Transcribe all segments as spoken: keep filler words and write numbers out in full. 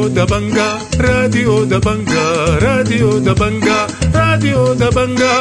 راديو دبنجا راديو دبنجا راديو دبنجا راديو دبنجا.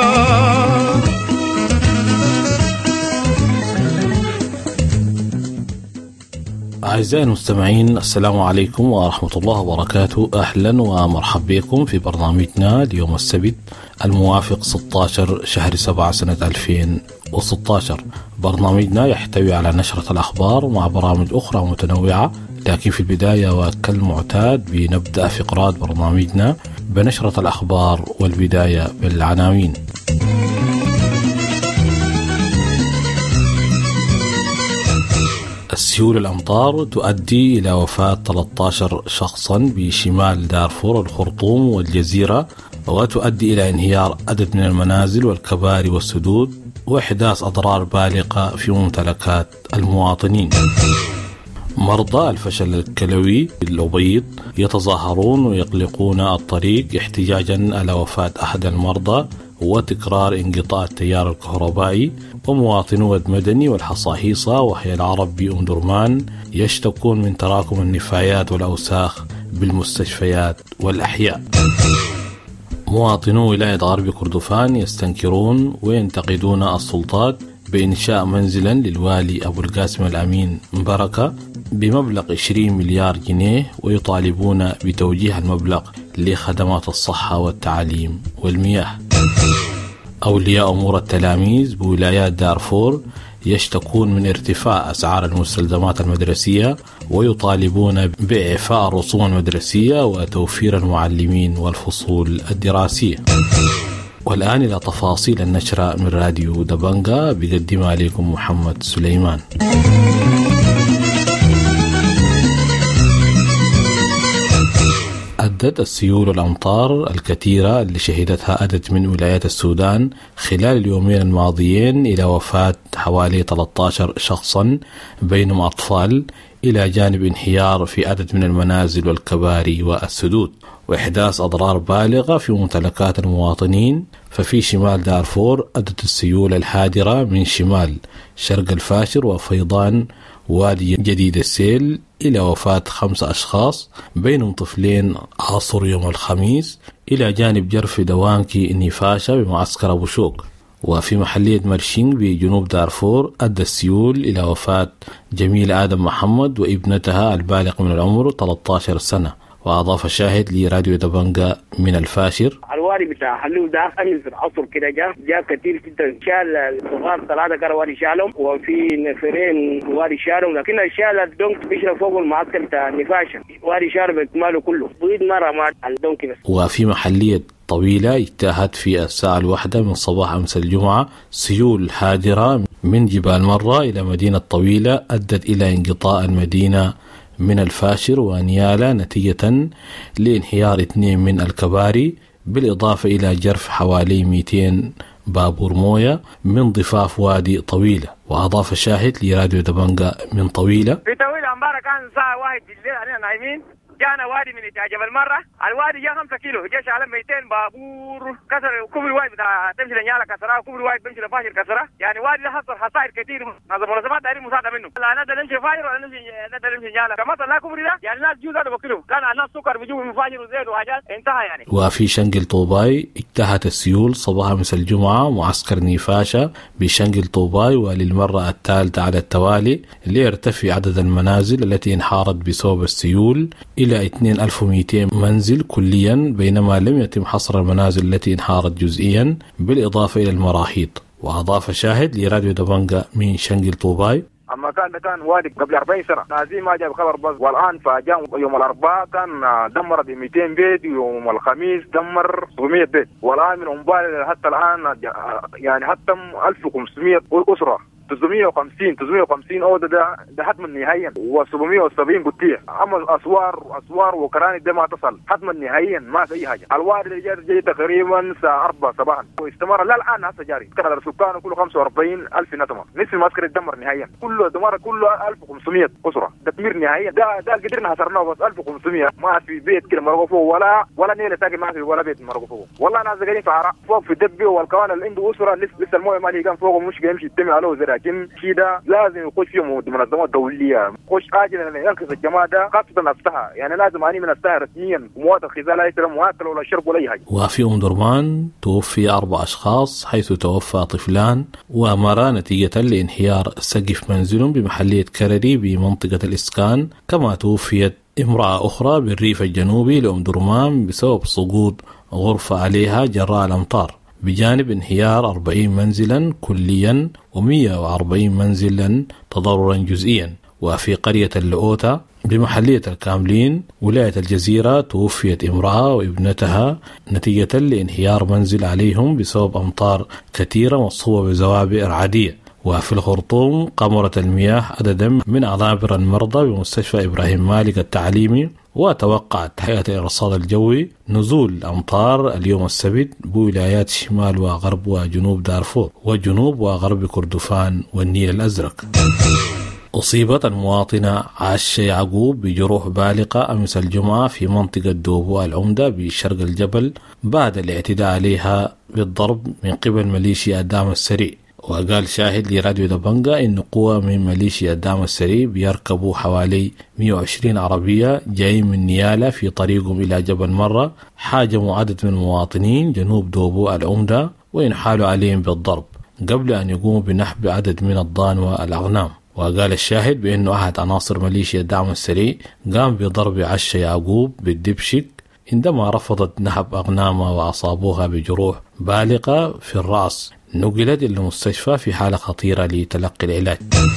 أعزائي المستمعين، السلام عليكم ورحمة الله وبركاته. أهلا ومرحبا بكم في برنامجنا اليوم السبت الموافق ستة عشر شهر سبعة سنة ألفين وستة عشر. برنامجنا يحتوي على نشرة الأخبار مع برامج أخرى متنوعة، لكن في البداية وكالمعتاد بنبدأ فقرات برنامجنا بنشرة الأخبار والبداية بالعناوين. السيول الأمطار تؤدي إلى وفاة ثلاثة عشر شخصا بشمال دارفور الخرطوم والجزيرة، وتؤدي إلى انهيار عدد من المنازل والكباري والسدود وإحداث أضرار بالغة في ممتلكات المواطنين. مرضى الفشل الكلوي بالأبيض يتظاهرون ويغلقون الطريق احتجاجا على وفاة أحد المرضى وتكرار انقطاع التيار الكهربائي. ومواطنو المدني والحصاهيصة وحي العرب بأم درمان يشتكون من تراكم النفايات والأوساخ بالمستشفيات والأحياء. مواطنو ولاية غرب كردفان يستنكرون وينتقدون السلطات بإنشاء منزلا للوالي أبو القاسم الأمين مباركة بمبلغ عشرين مليار جنيه، ويطالبون بتوجيه المبلغ لخدمات الصحة والتعليم والمياه. أولياء أمور التلاميذ بولايات دارفور يشتكون من ارتفاع أسعار المستلزمات المدرسية، ويطالبون بإعفاء الرسوم المدرسية وتوفير المعلمين والفصول الدراسية. والآن إلى تفاصيل النشرة من راديو دبنجا بقدمها لكم محمد سليمان. أدت السيول والأمطار الكثيرة اللي شهدتها عدد من ولايات السودان خلال اليومين الماضيين إلى وفاة حوالي ثلاثة عشر شخصا بينهم أطفال، إلى جانب انهيار في عدد من المنازل والكباري والسدود وإحداث أضرار بالغة في ممتلكات المواطنين. ففي شمال دارفور أدت السيول الحادرة من شمال شرق الفاشر وفيضان وادي جديد السيل إلى وفاة خمسة أشخاص بينهم طفلين عصر يوم الخميس، إلى جانب جرف دوانكي نفاشة بمعسكر أبو شوك. وفي محلية مرشين بجنوب دارفور أدى السيول إلى وفاة جميل آدم محمد وابنتها البالغ من العمر ثلاثة عشر سنة. وأضاف شاهد لراديو دبنجا من الفاشر: الوالي بتاع حلو ده أمس العصر كده جاء جاء كتير جدا، شال الصغار ثلاثة كانوا وادي شالهم، وفي نفرين وادي شالهم، لكن الشال الدونك بيشرب فوق المعسكر بتاع نفاشة وادي شارب اكماله كله بيد مرة مع الدونك بس. وفي محلية طويلة اجتاحت في الساعة الواحدة من صباح أمس الجمعة سيول حادرة من جبال مرة إلى مدينة طويلة أدت إلى انقطاع المدينة من الفاشر ونيالا نتيجة لانهيار اثنين من الكباري، بالإضافة إلى جرف حوالي مئتين بابور موية من ضفاف وادي طويلة. وأضاف شاهد لراديو دبنجا من طويلة: في طويلة امبارح كان الساعة واحد بالليل علينا نايمين، جانا وادي من جبل مرة، الوادي جاء خمسة كيلو، جاش على مئتين بابور كسر كوبري واحد بتاع تمشي لنيالا كسرها، كوبري واحد بيمشي لفاشر كسرها، يعني وادي ده حصل خسائر كثير. هذا منظمات دايرين مساعدة منه، لا نقدر نمشي فاشر ولا نمشي نقدر نمشي نيالا كمان لا كوبري ده، يعني الناس جوز هذا بكيلو، كان الناس سكر بيجوا من فاشر وزيت وحاجات انتهى يعني. وفي شنقل طوباي اجتاحت السيول صباح أمس الجمعة معسكر نيفاشة بشنقل طوباي، وللمرة الثالثة على التوالي ليرتفع عدد المنازل التي انحارت بسبب السيول إلى اثنين ألف ومئتين منزل كليا، بينما لم يتم حصر المنازل التي انحارت جزئيا بالإضافة إلى المراحيض. وأضاف شاهد لراديو دبنجا من شنقل طوباي: أما كان كان وادي قبل أربعين سنة نازي ما جاب خبر بس، والآن فجاء يوم الأربعاء كان دمر ب مئتين بيت، يوم الخميس دمر سبعمئة بيت، والآن من أمبارح حتى الآن يعني حتى ألف وخمسمئة أسرة تسعمئة وخمسين تسعمئة وخمسين أوضة ده ده حتما نهائيا، وسبعمئة وسبعين قطيع. أما الأسوار أسوار وكراني ده ما تصل حتما نهائيا، ما في أي حاجة. الوارد جاي جاي تقريبا الساعة أربعة صباحا واستمر لا الآن هسه جاري، كان السكان كله خمسة وأربعين ألف نتمة، نصف المعسكر اتدمر نهائيا، كله دمر كله ألف وخمسمئة أسرة، تدمير نهائيا. ده ده قدرنا حصرناه بس ألف وخمسمئة، ما في بيت كده مرقوا فوق ولا ولا نيلة ساكن، ما في ولا بيت مرقوا فوق. والله ناس قاعدين في عراء فوق في الدبي، والكوان اللي عنده أسرة لسه المويه ما لي كان فوق ومش بيمشي يتمي عليه زي لكن كده لازم يخش فيه منظمات دوليه، يخش اجل ينقذ الجماعه ده خاصه نفسها، يعني لازم اني من الساعه رسميا مواطن خزال لا يشرب مواطن ولا شرب ولا اي حاجه. وفي ام درمان توفي اربع اشخاص حيث توفى طفلان وامرا نتيجه لانهيار سقف منزل بمحليه كرري بمنطقه الاسكان، كما توفيت امراه اخرى بالريف الجنوبي لام درمان بسبب سقوط غرفه عليها جراء الامطار، بجانب انهيار أربعين منزلا كليا ومئة وأربعين منزلا تضررا جزئيا. وفي قرية اللؤوتة بمحلية الكاملين ولاية الجزيرة توفيت امرأة وابنتها نتيجة لانهيار منزل عليهم بسبب أمطار كثيرة مصحوبة بزوابع رعدية. وفي الخرطوم قمرت المياه عددا من أنابر المرضى بمستشفى إبراهيم مالك التعليمي، وتوقعت هيئة الإرصاد الجوي نزول أمطار اليوم السبت بولايات شمال وغرب وجنوب دارفور وجنوب وغرب كردفان والنيل الأزرق. أصيبت المواطنة عاشة يعقوب بجروح بالغة أمس الجمعة في منطقة دوبو العمدة بشرق الجبل بعد الاعتداء عليها بالضرب من قبل ميليشيا الدعم السريع. وقال شاهد لراديو دبنجا إن قوة من ميليشيا الدعم السريع بيركبوا حوالي مئة وعشرين عربية جايين من نيالا في طريقهم إلى جبل مرة، حاجموا عدد من المواطنين جنوب دوبو العمدة وينحالوا عليهم بالضرب قبل أن يقوموا بنحب عدد من الضان والأغنام. وقال الشاهد بأنه أحد عناصر ميليشيا الدعم السريع قام بضرب عشة يعقوب بالدبشك عندما رفضت نحب أغنامها وأصابوها بجروح بالغة في الرأس، نقلت إلى المستشفى في حالة خطيرة لتلقي العلاج.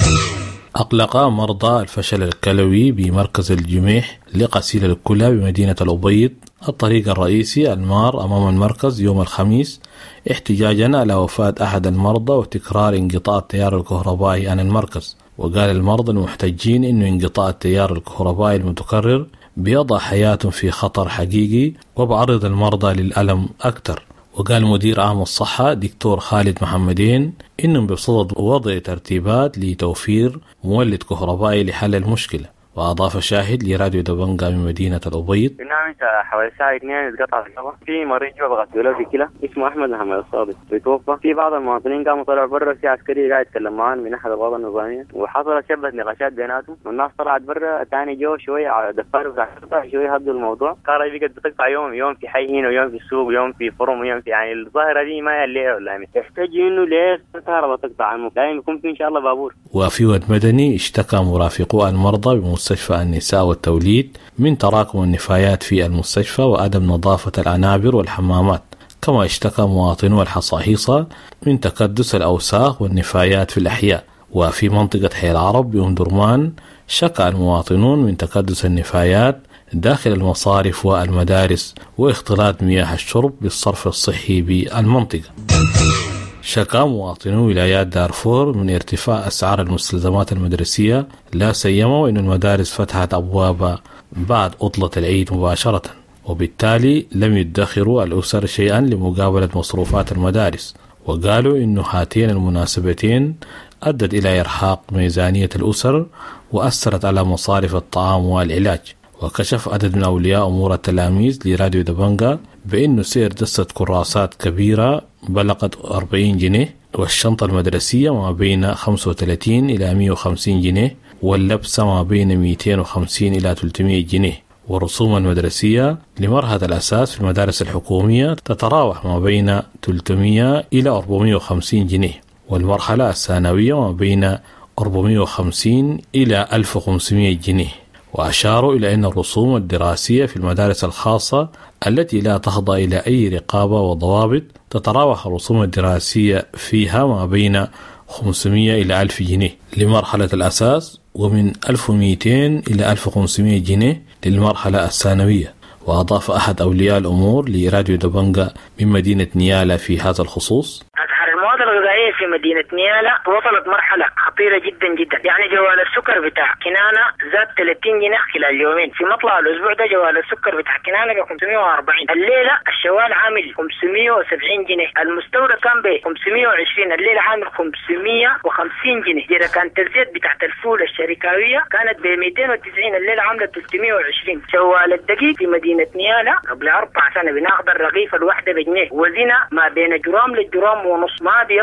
أقلق مرضى الفشل الكلوي بمركز الجميح لغسيل الكلى بمدينة الأبيض الطريق الرئيسي المار أمام المركز يوم الخميس، احتجاجا على وفاة أحد المرضى وتكرار انقطاع التيار الكهربائي عن المركز. وقال المرضى المحتجين إن انقطاع التيار الكهربائي المتكرر بيضع حياتهم في خطر حقيقي وبعرض المرضى للألم أكثر. وقال مدير عام الصحة دكتور خالد محمدين إنهم بصدد وضع ترتيبات لتوفير مولد كهربائي لحل المشكلة. وأضاف شاهد لراديو دبنجا من مدينة الأبيض: نعم حوالي الساعة اثنين اتقطع الكهرباء في مريض جوا بغسله له في كلى اسمه أحمد محمد الصادق بيتوفى. في بعض المواطنين قاموا طلعوا برا، في عسكري قاعد يتكلم معاهم من أحد القوات النظامية وحصلت شبه نقاشات بيناتهم، والناس طلعت برا الثاني جو شوية دفاروا بتاع الشرطة شوية هدوا الموضوع. كهرباء بقت بتقطع يوم يوم في حي هنا ويوم في السوق ويوم في فرم ويوم في، يعني الظاهرة دي ما الليل ولا يعني يحتاج إنه ليه الكهرباء تقطع عنه، دائما يكون في إن شاء الله بابور. وفي ود مدني اشتكى مرافقو المرضى بمستشفى النساء والتوليد من تراكم النفايات في المستشفى وعدم نظافة العنابر والحمامات، كما اشتكى مواطنو الحصاحيصة من تكدس الأوساخ والنفايات في الأحياء. وفي منطقة حي العرب بأم درمان شكى المواطنون من تكدس النفايات داخل المصارف والمدارس واختلاط مياه الشرب بالصرف الصحي بالمنطقة. شكى مواطنو ولايات دارفور من ارتفاع أسعار المستلزمات المدرسية، لا سيما وأن المدارس فتحت أبوابها بعد عطلة العيد مباشرة، وبالتالي لم يدخروا الأسر شيئا لمقابلة مصروفات المدارس. وقالوا إن هاتين المناسبتين أدت إلى إرهاق ميزانية الأسر وأثرت على مصارف الطعام والعلاج. وكشف عدد من أولياء أمور التلاميذ لراديو دبنجا بأنه سعر دستة كراسات كبيرة بلغت أربعين جنيه، والشنطة المدرسية ما بين خمسة وثلاثين إلى مئة وخمسين جنيه، واللبسة ما بين مئتين وخمسين إلى ثلاثمئة جنيه. والرسوم المدرسية لمرحلة الأساس في المدارس الحكومية تتراوح ما بين ثلاثمئة إلى أربعمئة وخمسين جنيه، والمرحلة الثانوية ما بين أربعمئة وخمسين إلى ألف وخمسمئة جنيه. وأشاروا إلى أن الرسوم الدراسية في المدارس الخاصة التي لا تخضع إلى أي رقابة وضوابط تتراوح الرسوم الدراسية فيها ما بين خمسمئة إلى ألف جنيه لمرحلة الأساس، ومن ألف ومئتين إلى ألف وخمسمئة جنيه للمرحلة الثانوية. وأضاف أحد أولياء الأمور لراديو دبنجا من مدينة نيالا في هذا الخصوص: المواد الغذائية في مدينة نيالا وصلت مرحلة خطيرة جدا جدا، يعني جوال السكر بتاع كنانة زاد ثلاثين جنيه خلال يومين، في مطلع الأسبوع ده جوال السكر بتاع كنانة ب خمسمئة وأربعين، الليلة الشوال عامل خمسمئة وسبعين جنيه، المستورد كان ب خمسمئة وعشرين، الليلة عامل خمسمئة وخمسين جنيه، جركان الزيت بتاعت الفول الشركاوية كانت ب مئتين وتسعين، الليلة عاملة ثلاثمئة وعشرين. جوال الدقيق في مدينة نيالا قبل أربع سنة بناخذ الرغيف الواحدة بجنيه، وزنا ما بين جرام للجرام ونص، ما بيصل ال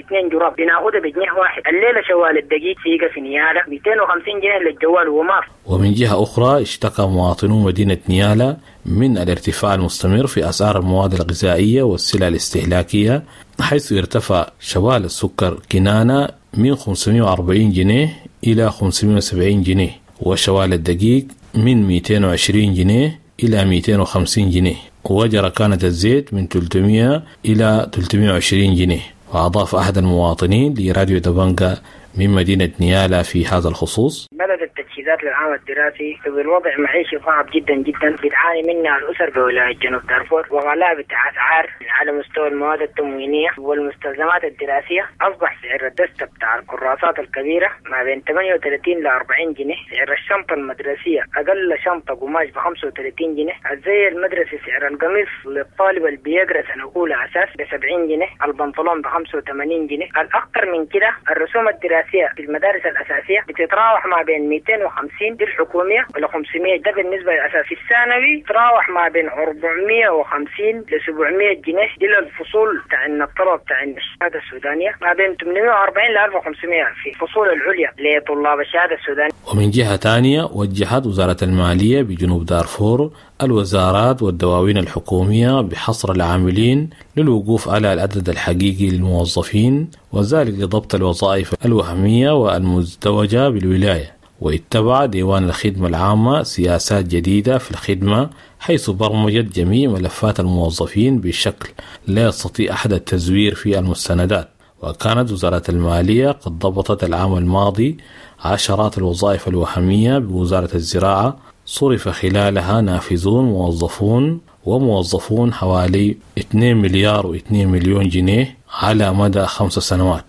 اثنين جراب بناخدها بجنيه واحد. الليلة شوال الدقيق سيقة في نيالا مئتين وخمسين جنيه للجوال وما. ومن جهة أخرى اشتكى مواطنو مدينة نيالا من الارتفاع المستمر في أسعار المواد الغذائية والسلع الاستهلاكية، حيث ارتفع شوال السكر كنانة من خمسمائة وأربعين جنيه إلى خمسمائة وسبعين جنيه، وشوال الدقيق من مئتين وعشرين جنيه إلى مئتين وخمسين جنيه، وجركانة الزيت من ثلاثمائة إلى ثلاثمائة وعشرين جنيه. وأضاف أحد المواطنين لراديو دبنجا من مدينة نيالا في هذا الخصوص: بلد التجهيزات للعام الدراسي بالوضع معيشي صعب جدا جدا بتعاني منها الأسر بولاية جنوب دارفور، وغلاء أسعار على مستوى المواد التموينية والمستلزمات الدراسية. أصبح سعر الدستة بتاع الكراسات الكبيرة ما بين ثمانية وثلاثين إلى أربعين جنيه، سعر الشنطة المدرسية أقل شنطة قماش ب خمسة وثلاثين جنيه، الزي المدرسي سعر القميص للطالب اللي بيقرأ سنة أولى أساس ب سبعين جنيه، البنطلون ب خمسة وثمانين جنيه. الأكثر من كده الرسوم الدراسية في المدارس الأساسية بتتراوح ما بين مئتين وخمسين للحكومية ولا خمسمائة، ده بالنسبة للأساس. الثانوي تراوح ما بين أربعمائة وخمسين ل سبعمائة جنيه إلى الفصول تاع الطلب تاع الشهادة السودانية، ما بين ثمانمائة وأربعين ل ألف وخمسمائة في الفصول العليا لطلاب الشهادة السودانية. ومن جهة ثانية وجهت وزارة المالية بجنوب دارفور الوزارات والدواوين الحكومية بحصر العاملين للوقوف على العدد الحقيقي للموظفين، وذلك لضبط الوظائف الوهمية والمزدوجة بالولاية. واتبع ديوان الخدمة العامة سياسات جديدة في الخدمة، حيث برمجت جميع ملفات الموظفين بشكل لا يستطيع أحد التزوير في المستندات. وكانت وزارة المالية قد ضبطت العام الماضي عشرات الوظائف الوهمية بوزارة الزراعة، صرف خلالها نافذون موظفون وموظفون حوالي اثنين مليار واثنين مليون جنيه على مدى خمس سنوات.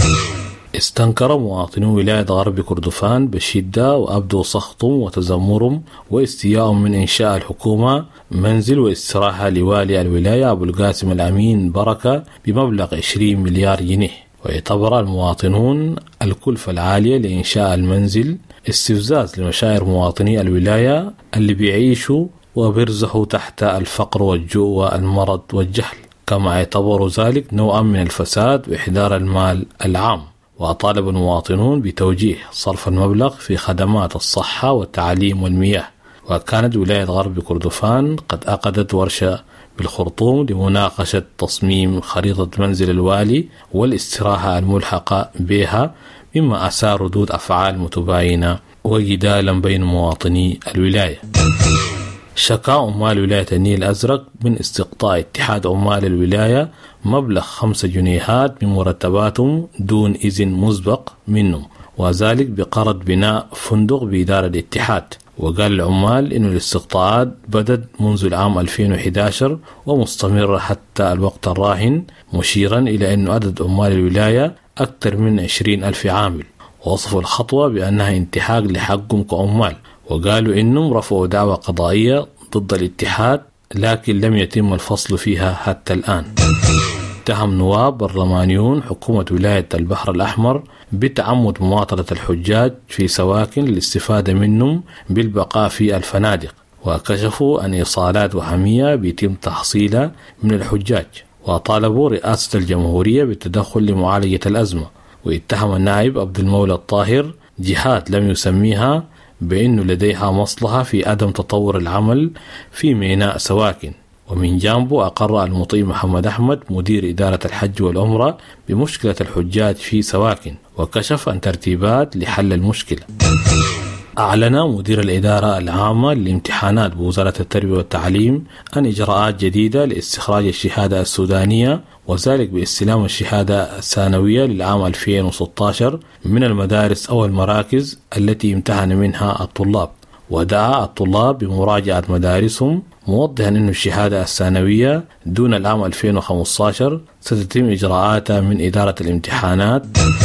استنكر مواطنو ولاية غرب كردفان بشدة وأبدوا سخطهم وتذمرهم واستياءهم من إنشاء الحكومة منزل واستراحة لوالي الولاية أبو القاسم الأمين بركة بمبلغ عشرين مليار جنيه. ويعتبر المواطنون الكلفة العالية لإنشاء المنزل استفزاز لمشاعر مواطني الولاية اللي بيعيشوا وبيرزحوا تحت الفقر والجوع والمرض والجهل، كما يعتبر ذلك نوعا من الفساد وإحضار المال العام. وطالب المواطنون بتوجيه صرف المبلغ في خدمات الصحة والتعليم والمياه. وكانت ولاية غرب كردفان قد عقدت ورشة بالخرطوم لمناقشة تصميم خريطة منزل الوالي والاستراحة الملحقة بها، مما أثار ردود أفعال متباينة وجدالا بين مواطني الولاية. شكا عمال ولاية النيل الأزرق من استقطاع اتحاد عمال الولاية مبلغ خمسة جنيهات من مرتباتهم دون إذن مسبق منهم، وذلك بقرض بناء فندق بإدارة الاتحاد. وقال العمال إنه الاستقطاعات بدت منذ العام ألفين وأحد عشر ومستمرة حتى الوقت الراهن، مشيرا إلى أن عدد عمال الولاية أكثر من عشرين ألف عامل. ووصفوا الخطوة بأنها انتهاك لحقهم كعمال، وقالوا إنهم رفعوا دعوى قضائية ضد الاتحاد لكن لم يتم الفصل فيها حتى الآن. اتهم نواب برلمانيون حكومة ولاية البحر الأحمر بتعمد مماطلة الحجاج في سواكن للاستفادة منهم بالبقاء في الفنادق، وكشفوا أن إيصالات وهمية بيتم تحصيلها من الحجاج، وطالبوا رئاسة الجمهورية بالتدخل لمعالجة الأزمة. واتهم النائب عبد المولى الطاهر جهات لم يسميها بأنه لديها مصلحة في عدم تطور العمل في ميناء سواكن. ومن جانبه أقر المطيع محمد أحمد مدير إدارة الحج والعمرة بمشكلة الحجاج في سواكن، وكشف عن ترتيبات لحل المشكلة. أعلن مدير الإدارة العامة للامتحانات بوزارة التربية والتعليم عن إجراءات جديدة لاستخراج الشهادة السودانية، وذلك باستلام الشهادة الثانوية للعام ألفين وستة عشر من المدارس أو المراكز التي امتحن منها الطلاب. ودعا الطلاب بمراجعة مدارسهم، موضحا أن الشهادة الثانوية دون العام ألفين وخمسة عشر ستتم إجراءاتها من إدارة الامتحانات.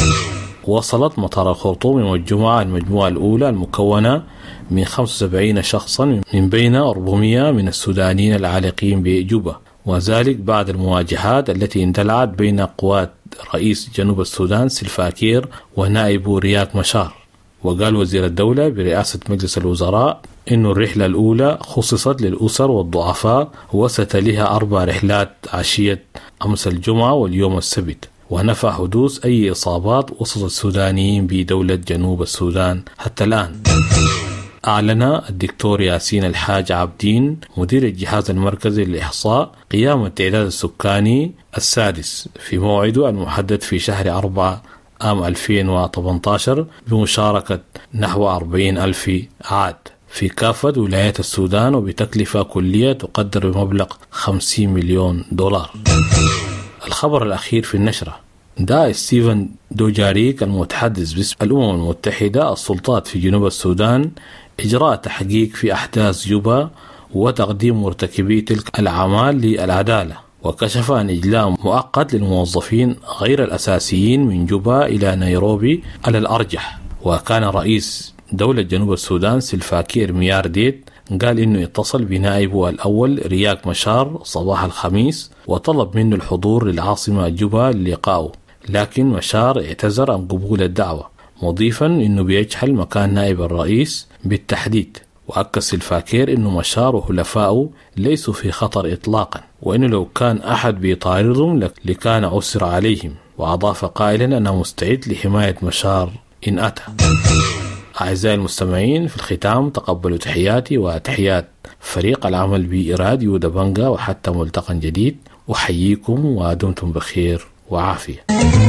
وصلت مطار الخرطوم يوم الجمعة المجموعة الأولى المكونة من خمسة وسبعين شخصا من بين أربعمائة من السودانيين العالقين بجوبا، وذلك بعد المواجهات التي اندلعت بين قوات رئيس جنوب السودان سلفاكير ونائبه رياك مشار. وقال وزير الدولة برئاسة مجلس الوزراء إنه الرحلة الأولى خصصت للأسر والضعفاء، وستليها أربع رحلات عشية أمس الجمعة واليوم السبت. ونفى حدوث أي إصابات وسط السودانيين بدولة جنوب السودان حتى الآن. أعلن الدكتور ياسين الحاج عابدين مدير الجهاز المركزي للإحصاء قيام التعداد السكاني السادس في موعده المحدد في شهر أربعة عام ألفين وثمانية عشر بمشاركة نحو أربعين ألف عاد في كافة ولايات السودان وبتكلفة كلية تقدر بمبلغ خمسين مليون دولار. الخبر الأخير في النشرة: دعا ستيفن دوجاريك المتحدث باسم الأمم المتحدة السلطات في جنوب السودان إجراء تحقيق في أحداث جوبا وتقديم مرتكبي تلك الأعمال للعدالة، وكشف عن إجلاء مؤقت للموظفين غير الأساسيين من جوبا إلى نيروبي على الأرجح. وكان رئيس دولة جنوب السودان سلفاكير ميارديت قال إنه اتصل بنائبه الأول رياك مشار صباح الخميس وطلب منه الحضور للعاصمة جوبا للقائه، لكن مشار اعتذر عن قبول الدعوة، مضيفا إنه بيجحل مكان نائب الرئيس بالتحديد. وأكد سلفاكير إنه مشار وحلفائه ليسوا في خطر إطلاقا، وإنه لو كان أحد بيطاردهم لكان عسر عليهم، وأضاف قائلا أنا مستعد لحماية مشار إن أتى. أعزائي المستمعين، في الختام تقبلوا تحياتي وتحيات فريق العمل براديو دبنجة، وحتى ملتقى جديد أحييكم ودمتم بخير وعافية.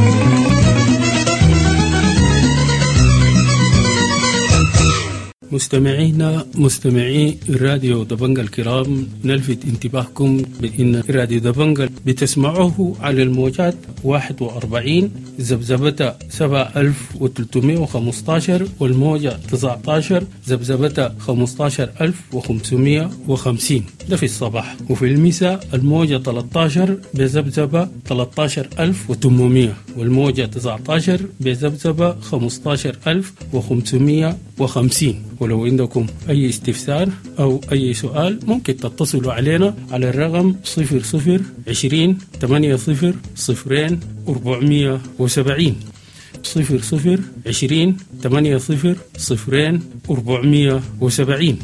مستمعينا مستمعي الراديو دبنجة الكرام، نلفت انتباهكم بأن راديو دبنجة بتسمعوه على الموجات واحد وأربعين زبزبتها سبعة آلاف وثلاثمائة وخمسة عشر والموجة تسعة عشر زبزبتها خمسة عشر ألف وخمسمائة وخمسين، ده في الصباح. وفي المساء الموجة ثلاثة عشر بزبزبة ثلاثة عشر ألف وثمانمائة والموجة تسعة عشر بزبزبة خمسة عشر ألف وخمسمائة وخمسين. ولو عندكم أي استفسار أو أي سؤال ممكن تتصلوا علينا على الرقم صفر صفر عشرين ثمانية صفر صفرين أربعمائة وسبعين صفر صفر عشرين ثمانية صفر صفرين أربعمائة وسبعين.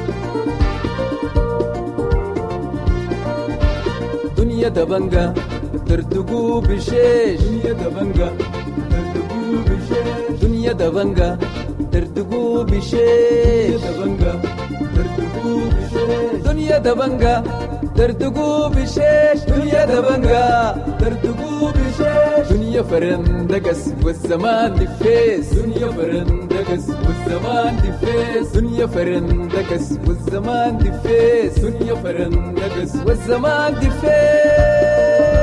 دنيا دبنجة ترتقو بشيش، دنيا دبنجة ترتقو بشيش، دنيا دبنجة ترتقو بشيش، دبنجة ترتقو بشيش، دنيا دبنجة ترتقو بشيش، دنيا دبنجة ترتقو بشيش، دنيا فرندقس والزمان دفيس، دنيا فرندقس والزمان دفيس، دنيا فرندقس والزمان دفيس، دنيا فرندقس والزمان دفيس.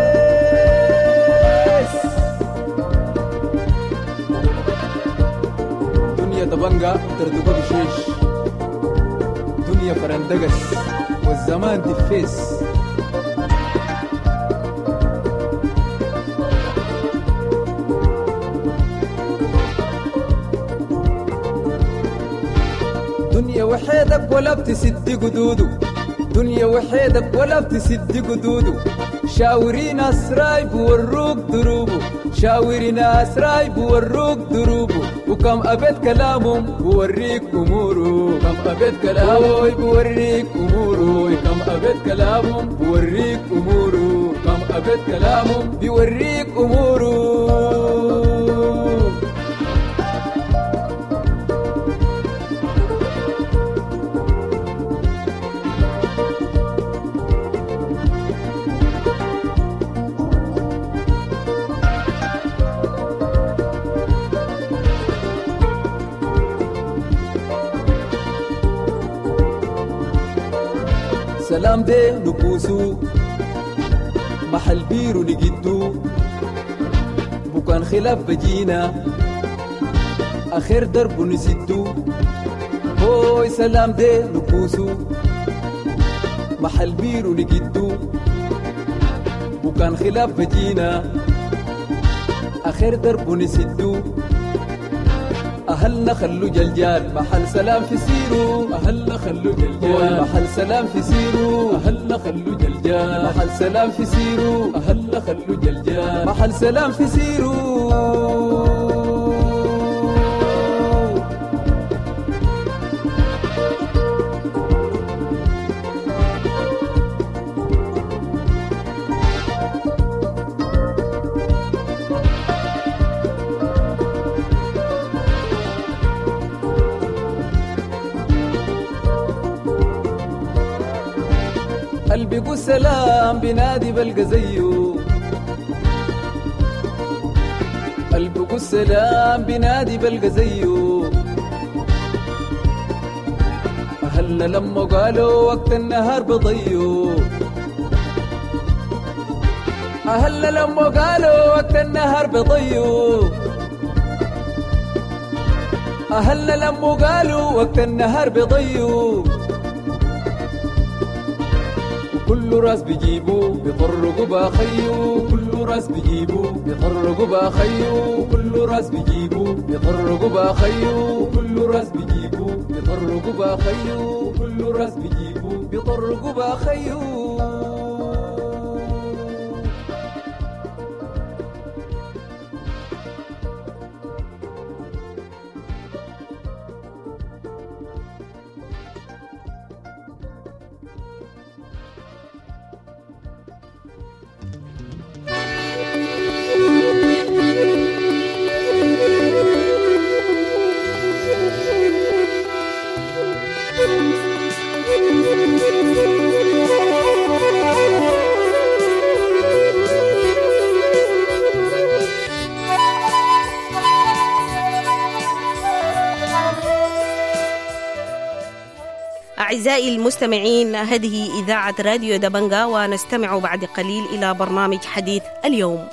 دبنجة تردقو بشيش، دنيا فرندقس والزمان دفيس. دنيا وحيدك ولا بتسد قدودو، دنيا وحيدك ولا بتسد قدودو، شاورين أسراي بوروك دروبو، شاورين أسراي بوروك دروبو، وكم أبد كلامهم بوريك أمورو، كم أبد كلامهم بوريك أمورو، كم أبد كلامهم بوريك أمورو، كم أبد كلامهم بوريك أمورو. سلام ده نبوسو محل بيرو نجدو، بكان خلاف بجينا آخر درب نسدو. هوي سلام ده نبوسو محل بيرو نجدو، بكان خلاف بجينا آخر درب نسدو. أهلنا خلو جلجال محل سلام في سيرو، أهلنا خلو جلجال محل سلام في سيرو، أهلنا خلو جلجال محل سلام في سيرو، أهلنا خلو جلجال محل سلام في سيرو. بقول سلام بنادي بلقى زيه البقوا السلام بنادي بلقى زيه أهلنا لما قالوا وقت النهار بضيو أهلنا لما قالوا وقت النهار بضيو أهلنا لما قالوا وقت النهار بضيو كل راس بيجيبوا بيطرقوا باخيو كل راس بيجيبوا بيطرقوا باخيو كل راس بيجيبوا بيطرقوا باخيو كل راس بيجيبوا بيطرقوا باخيو كل راس بيجيبوا بيطرقوا باخيو أعزائي المستمعين، هذه إذاعة راديو دبنجا، ونستمع بعد قليل إلى برنامج حديث اليوم.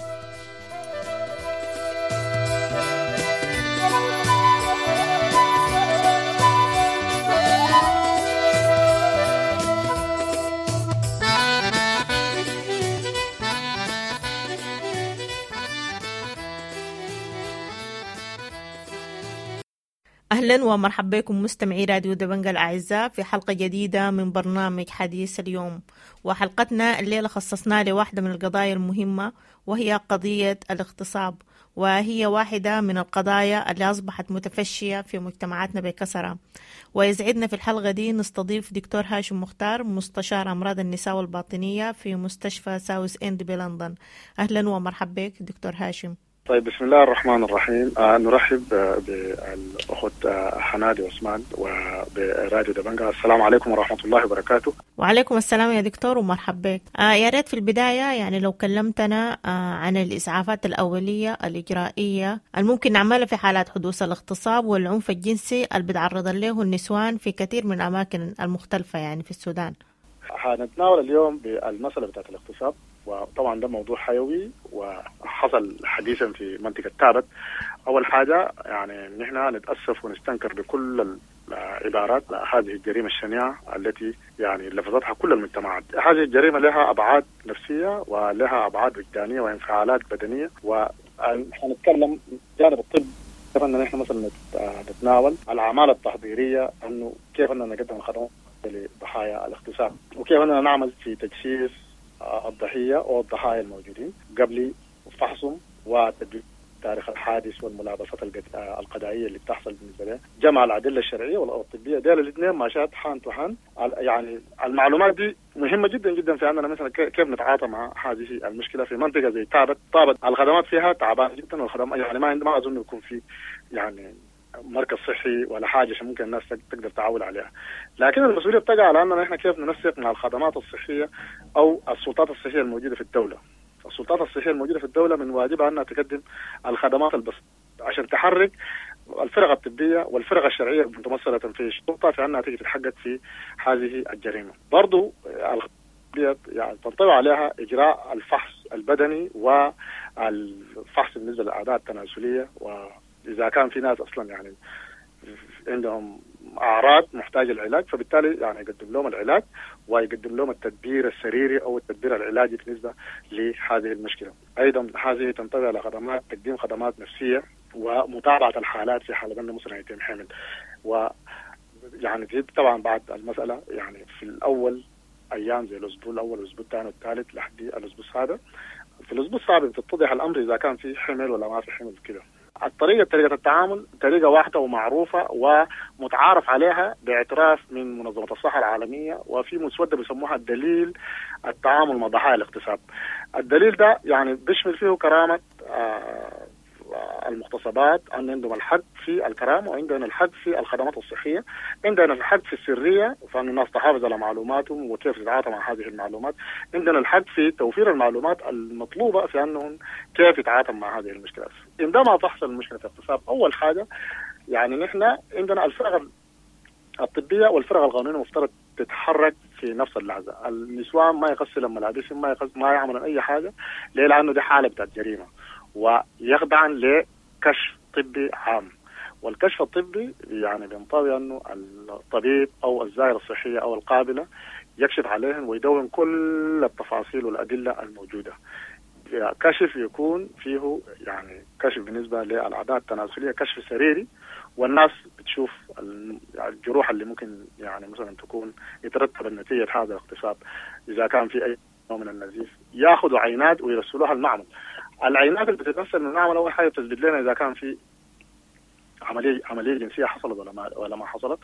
أهلا ومرحبا بكم مستمعي راديو دبنجا الأعزاء في حلقة جديدة من برنامج حديث اليوم. وحلقتنا الليلة خصصنا لواحدة من القضايا المهمة، وهي قضية الاغتصاب، وهي واحدة من القضايا اللي أصبحت متفشية في مجتمعاتنا بكثرة. ويسعدنا في الحلقة دي نستضيف دكتور هاشم مختار، مستشار أمراض النساء والباطنية في مستشفى ساوث إند بلندن. أهلا ومرحبا بك دكتور هاشم. طيب، بسم الله الرحمن الرحيم. آه نرحب بالأخت آه حنادي عثمان وبراديو دبنجا. السلام عليكم ورحمة الله وبركاته. وعليكم السلام يا دكتور ومرحبا بك. آه يا ريت في البداية يعني لو كلمتنا آه عن الإسعافات الأولية الإجرائية الممكن نعملها في حالات حدوث الاغتصاب والعنف الجنسي اللي بيتعرض له النسوان في كثير من الأماكن المختلفة يعني في السودان. حنتناول اليوم بالمسألة بتاعت الاغتصاب، وطبعا ده موضوع حيوي وحصل حديثا في منطقة تابت. أول حاجة يعني نحن نتأسف ونستنكر بكل العبارات هذه الجريمة الشنيعة التي يعني لفظتها كل المجتمعات. هذه الجريمة لها أبعاد نفسية ولها أبعاد وجدانية وانفعالات بدنية، وحنتكلم جانب الطب كيف أن نحن مثلا نتناول الأعمال التحضيرية، أنه كيف أننا نقدم الخدمات لضحايا الاغتصاب، وكيف أننا نعمل في تجهيز الضحية أو الضحايا الموجودين قبل فحصهم وتدوين تاريخ الحادث والملابسات القضائية اللي بتحصل بالنسبة له، جمع الأدلة الشرعية والطبية، ديل الاثنين ماشات حان تحان. يعني المعلومات دي مهمة جدا جدا في أننا مثلا كيف نتعاطى مع هذه المشكلة في منطقة زي تابت. تابت الخدمات فيها تعبانة جدا، والخدمات يعني ما ما أظن يكون في يعني مركز صحي ولا حاجة ممكن الناس تقدر تعول عليها. لكن المسؤولية بتقع على أننا إحنا كيف ننسق مع الخدمات الصحية أو السلطات الصحية الموجودة في الدولة. السلطات الصحية الموجودة في الدولة من واجبها أنها تقدم الخدمات البسيطة عشان تحرك الفرق الطبية والفرق الشرعية المتمثلة في الشرطة في أنها تيجي تتحقق في هذه الجريمة. برضو يعني تنطبق عليها إجراء الفحص البدني والفحص بالنسبة للأعضاء التناسلية، وإذا كان في ناس أصلا يعني عندهم أعراض محتاجة العلاج، فبالتالي يعني يقدم لهم العلاج ويقدم لهم التدبير السريري أو التدبير العلاجي بالنسبة لهذه المشكلة. أيضا هذه تنطبق على خدمات تقديم خدمات نفسية ومتابعة الحالات في حالة أنه مثلا يتم حمل. ويعني طبعا بعد المسألة يعني في الأول أيام زي الأسبوع الأول والأسبوع الثاني والثالث لحد الأسبوع السابع، في الأسبوع السابع بتتضح الأمر إذا كان في حمل ولا ما في حمل كده. الطريقة طريقة التعامل طريقة واحدة ومعروفة ومتعارف عليها باعتراف من منظمة الصحة العالمية، وفي مسودة بيسموها الدليل التعامل مع ضحايا الاغتصاب. الدليل ده يعني بيشمل فيه كرامة المغتصبات أن عندهم الحق في الكرامة، وعندنا الحق في الخدمات الصحية، عندنا الحق في السرية فأن الناس تحافظ على معلوماتهم وكيف تتعاطى مع هذه المعلومات، عندنا الحق في توفير المعلومات المطلوبة في أنهم كيف يتعاطى مع هذه المشكلات. عندما تحصل المشكلة في الاغتصاب أول حاجة يعني نحن عندنا الفرق الطبية والفرق القانونية مفترض تتحرك في نفس اللحظة. النسوان ما يغسلن ملابسهم، ما يغسل ما يعملون أي حاجة ليه؟ لأنه دي حالة بتاعت جريمة، ويخضعن لكشف طبي عام. والكشف الطبي يعني بينطوي أنه الطبيب أو الزائرة الصحية أو القابلة يكشف عليهم ويدون كل التفاصيل والأدلة الموجودة. كشف يكون فيه يعني كشف بالنسبة للأعضاء التناسلية، كشف سريري، والناس بتشوف الجروح اللي ممكن يعني مثلا تكون يترتب النتيجة هذا الاغتصاب. إذا كان في أي نوع من النزيف يأخذوا عينات ويرسلوها المعمل. العينات اللي بتترسل من المعمل أول حاجة تثبت لنا إذا كان في عملية عملية جنسية حصلت ولا ما ولا ما حصلت،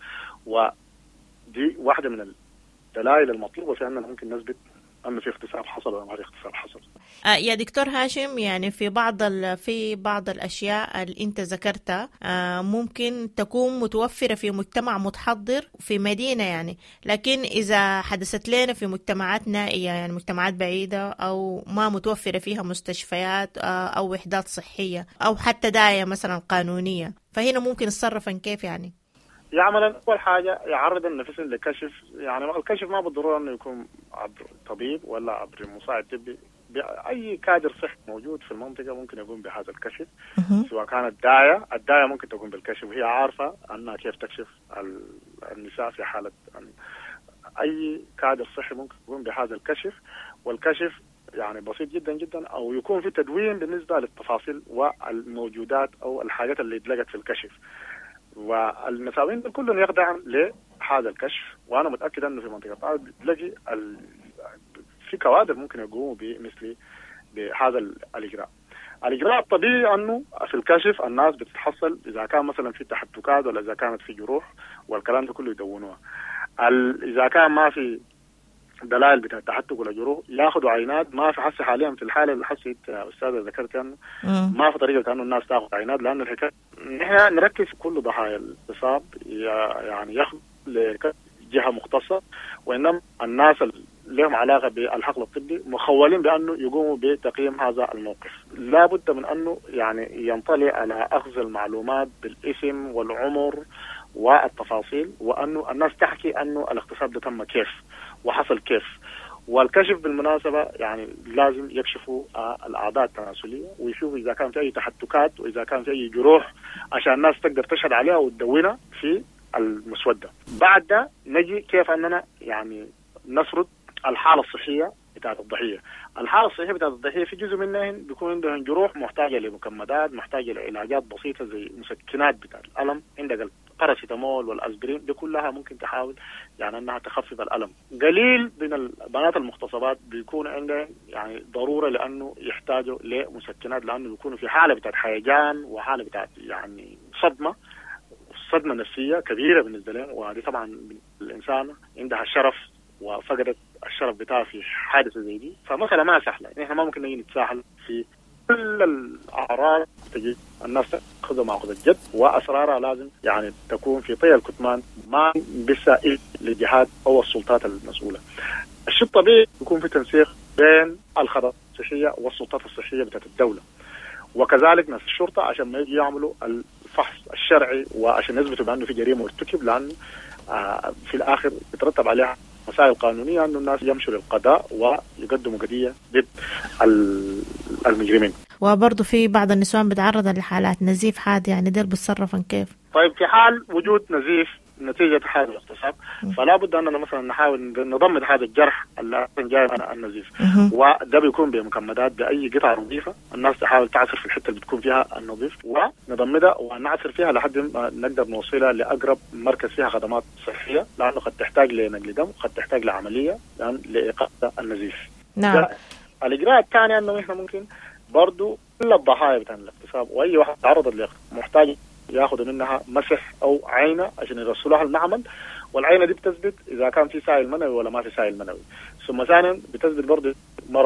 ودي واحدة من الدلائل المطلوبة في أننا ممكن نثبت أنه في اغتصاب حصل ولا ما في اغتصاب حصل. آه يا دكتور هاشم، يعني في بعض في بعض الأشياء اللي أنت ذكرتها آه ممكن تكون متوفرة في مجتمع متحضر في مدينة يعني، لكن إذا حدثت لنا في مجتمعات نائية يعني مجتمعات بعيدة أو ما متوفرة فيها مستشفيات آه أو وحدات صحية أو حتى داعية مثلا قانونية، فهنا ممكن نتصرف كيف يعني؟ يعمل أول حاجة يعرض النفس لكشف، يعني الكشف ما بالضرورة إنه يكون عبر طبيب ولا عبر مساعد طبي، أي كادر صحي موجود في المنطقة ممكن يقوم بهذا الكشف. سواء كانت داعية، الداعية ممكن تقوم بالكشف وهي عارفة أنها كيف تكشف النساء في حالة أن أي كادر صحي ممكن يقوم بهذا الكشف. والكشف يعني بسيط جدا جدا، أو يكون في تدوين بالنسبة للتفاصيل والموجودات أو الحاجات اللي اتلقت في الكشف. والنساوين كلهم يخضعن لهذا الكشف، وانا متاكد انه في منطقه الطائف بتلاقي ال... في كوادر ممكن يقوموا بمثل بهذا الاجراء. الاجراء الطبيعي انه في الكشف الناس بتتحصل اذا كان مثلا في تحتكات ولا اذا كانت في جروح، والكلام ده كله يدونوها. ال... اذا كان ما في دلائل بتاع التحتك ولا جروح ياخذوا عينات. ما في حسي حاليا في الحاله اللي حسيت استاذه ذكرت انه ما في طريقه انه الناس تاخذ عينات، لانه الحكايه نحن نركز في كل ضحايا الاغتصاب يعني ياخذ لجهه مختصه، وانما الناس اللي لهم علاقه بالحقل الطبي مخولين بانه يقوموا بتقييم هذا الموقف. لا بد من انه يعني ينطلع على اخذ المعلومات بالاسم والعمر والتفاصيل، وانه الناس تحكي انه الاغتصاب ده تم كيف وحصل كيف. والكشف بالمناسبة يعني لازم يكشفوا الأعضاء التناسلية ويشوفوا إذا كان في أي تحتكات وإذا كان في أي جروح عشان الناس تقدر تشهد عليها وتدونها في المسودة. بعد ده نجي كيف أننا يعني نسرد الحالة الصحية بتاعت الضحية. الحالة الصحية بتاعت الضحية في جزء منها بيكون عندهم جروح محتاجة لمكمدات، محتاجة لعلاجات بسيطة زي مسكنات بتاعت الألم، عندك الباراسيتامول والأسبرين، دي كلها ممكن تحاول يعني أنها تخفف الألم. قليل من البنات المغتصبات بيكون عندهم يعني ضرورة لأنه يحتاجوا لمسكنات، لأنه بيكونوا في حالة بتاعت هيجان وحالة بتاعت يعني صدمة صدمة نفسية كبيرة بالنسبة لهم، وهذه طبعا الإنسان عندها شرف وفقدت الشرف بتاعها في حادثة زي دي، فمسألة ما سهلة. نحن ما ممكن نجي نتساهل في كل الأعراض تجي الناس تأخذها مأخذ الجد، وأسرارها لازم يعني تكون في طي الكتمان ما بسائل للجهات أو السلطات المسؤولة. الشيء الطبيعي يكون في تنسيق بين الخدمات الصحية والسلطات الصحية بتاعت الدولة، وكذلك ناس الشرطة عشان ما يجي يعملوا الفحص الشرعي وعشان يثبتوا بأنه في جريمة مرتكب، لأن آه في الآخر يترتب عليها مسائل قانونية أنه الناس يمشوا للقضاء ويقدموا قضية ضد المجرمين. وبرضه في بعض النسوان بتعرض لحالات نزيف حاد، يعني دير بتصرفن كيف؟ طيب في حال وجود نزيف نتيجة هذا الاغتصاب فلا بد أننا مثلا نحاول نضمد هذا الجرح اللي جاي من النزيف، وده بيكون بمكمدات بأي قطعة نظيفة. الناس تحاول تعصر في الحتة اللي بتكون فيها النظيف ونضمدها ونعصر فيها لحد ما نقدر نوصلها لأقرب مركز فيها خدمات صحية، لأنه قد تحتاج لنقل دم وقد تحتاج لعملية لأن لإيقاف النزيف. نعم. الإجراء الثاني أنه إحنا ممكن برضو كل الضحايا بتاع الاغتصاب وأي واحد تعرض للاغتصاب محتاج ياخذ منها مسح او عينه عشان يرسلوها المعمل، والعينه دي بتثبت اذا كان في سائل منوي ولا ما في سائل منوي. ثم ثانيا بتثبت برضه مرض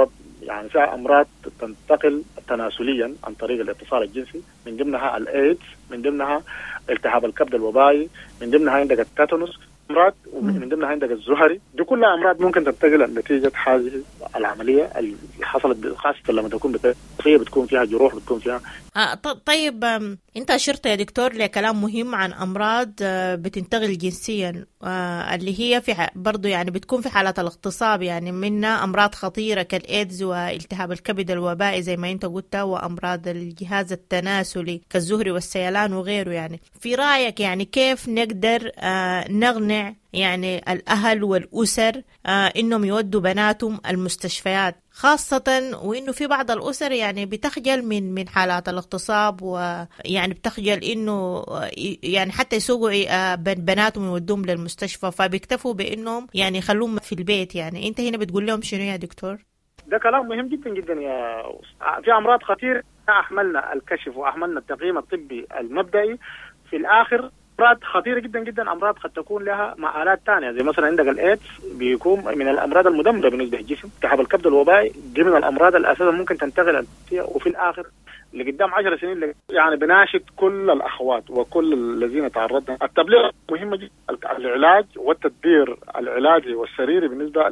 يعني فيها أمراض تنتقل تناسليا عن طريق الاتصال الجنسي، من ضمنها الإيدز، من ضمنها التهاب الكبد الوبائي، من ضمنها عندك التاتانوس، أمراض ومن ضمنها عندك الزهري. دي كلها أمراض ممكن تنتقل نتيجة هذه العملية اللي حصلت، خاصة لما تكون بتقية بتكون فيها جروح، بتكون فيها آه طيب. أنت أشرت يا دكتور لكلام مهم عن أمراض بتنتقل جنسيا، آه اللي هي في برضو يعني بتكون في حالات الاغتصاب، يعني منها أمراض خطيرة كالإيدز والتهاب الكبد الوبائي زي ما أنت قلت، وأمراض الجهاز التناسلي كالزهري والسيلان وغيره. يعني في رأيك يعني كيف نقدر آه نقنع يعني الأهل والأسر آه إنهم يودوا بناتهم المستشفيات، خاصة وإنه في بعض الأسر يعني بتخجل من من حالات الاغتصاب، ويعني بتخجل إنه يعني حتى يسوقوا بناتهم يودوهم للمستشفى، فبيكتفوا بإنهم يعني يخلوهم في البيت. يعني أنت هنا بتقول لهم شنو يا دكتور؟ ده كلام مهم جدا جدا يا في أمراض خطيرة أحملنا الكشف وأحملنا التقييم الطبي المبدئي، في الآخر أمراض خطيرة جدا جدا، أمراض قد تكون لها مآلات ثانية، زي مثلا عندك الإيدز بيكون من الأمراض المدمرة بالنسبة للجسم، التهاب الكبد الوبائي دي من الأمراض الأساسية ممكن تنتقل فيها، وفي الآخر لقدام عشر سنين يعني بناشد كل الأخوات وكل الذين تعرضنا التبليغ مهمة جدا، العلاج والتدبير العلاجي والسريري بالنسبة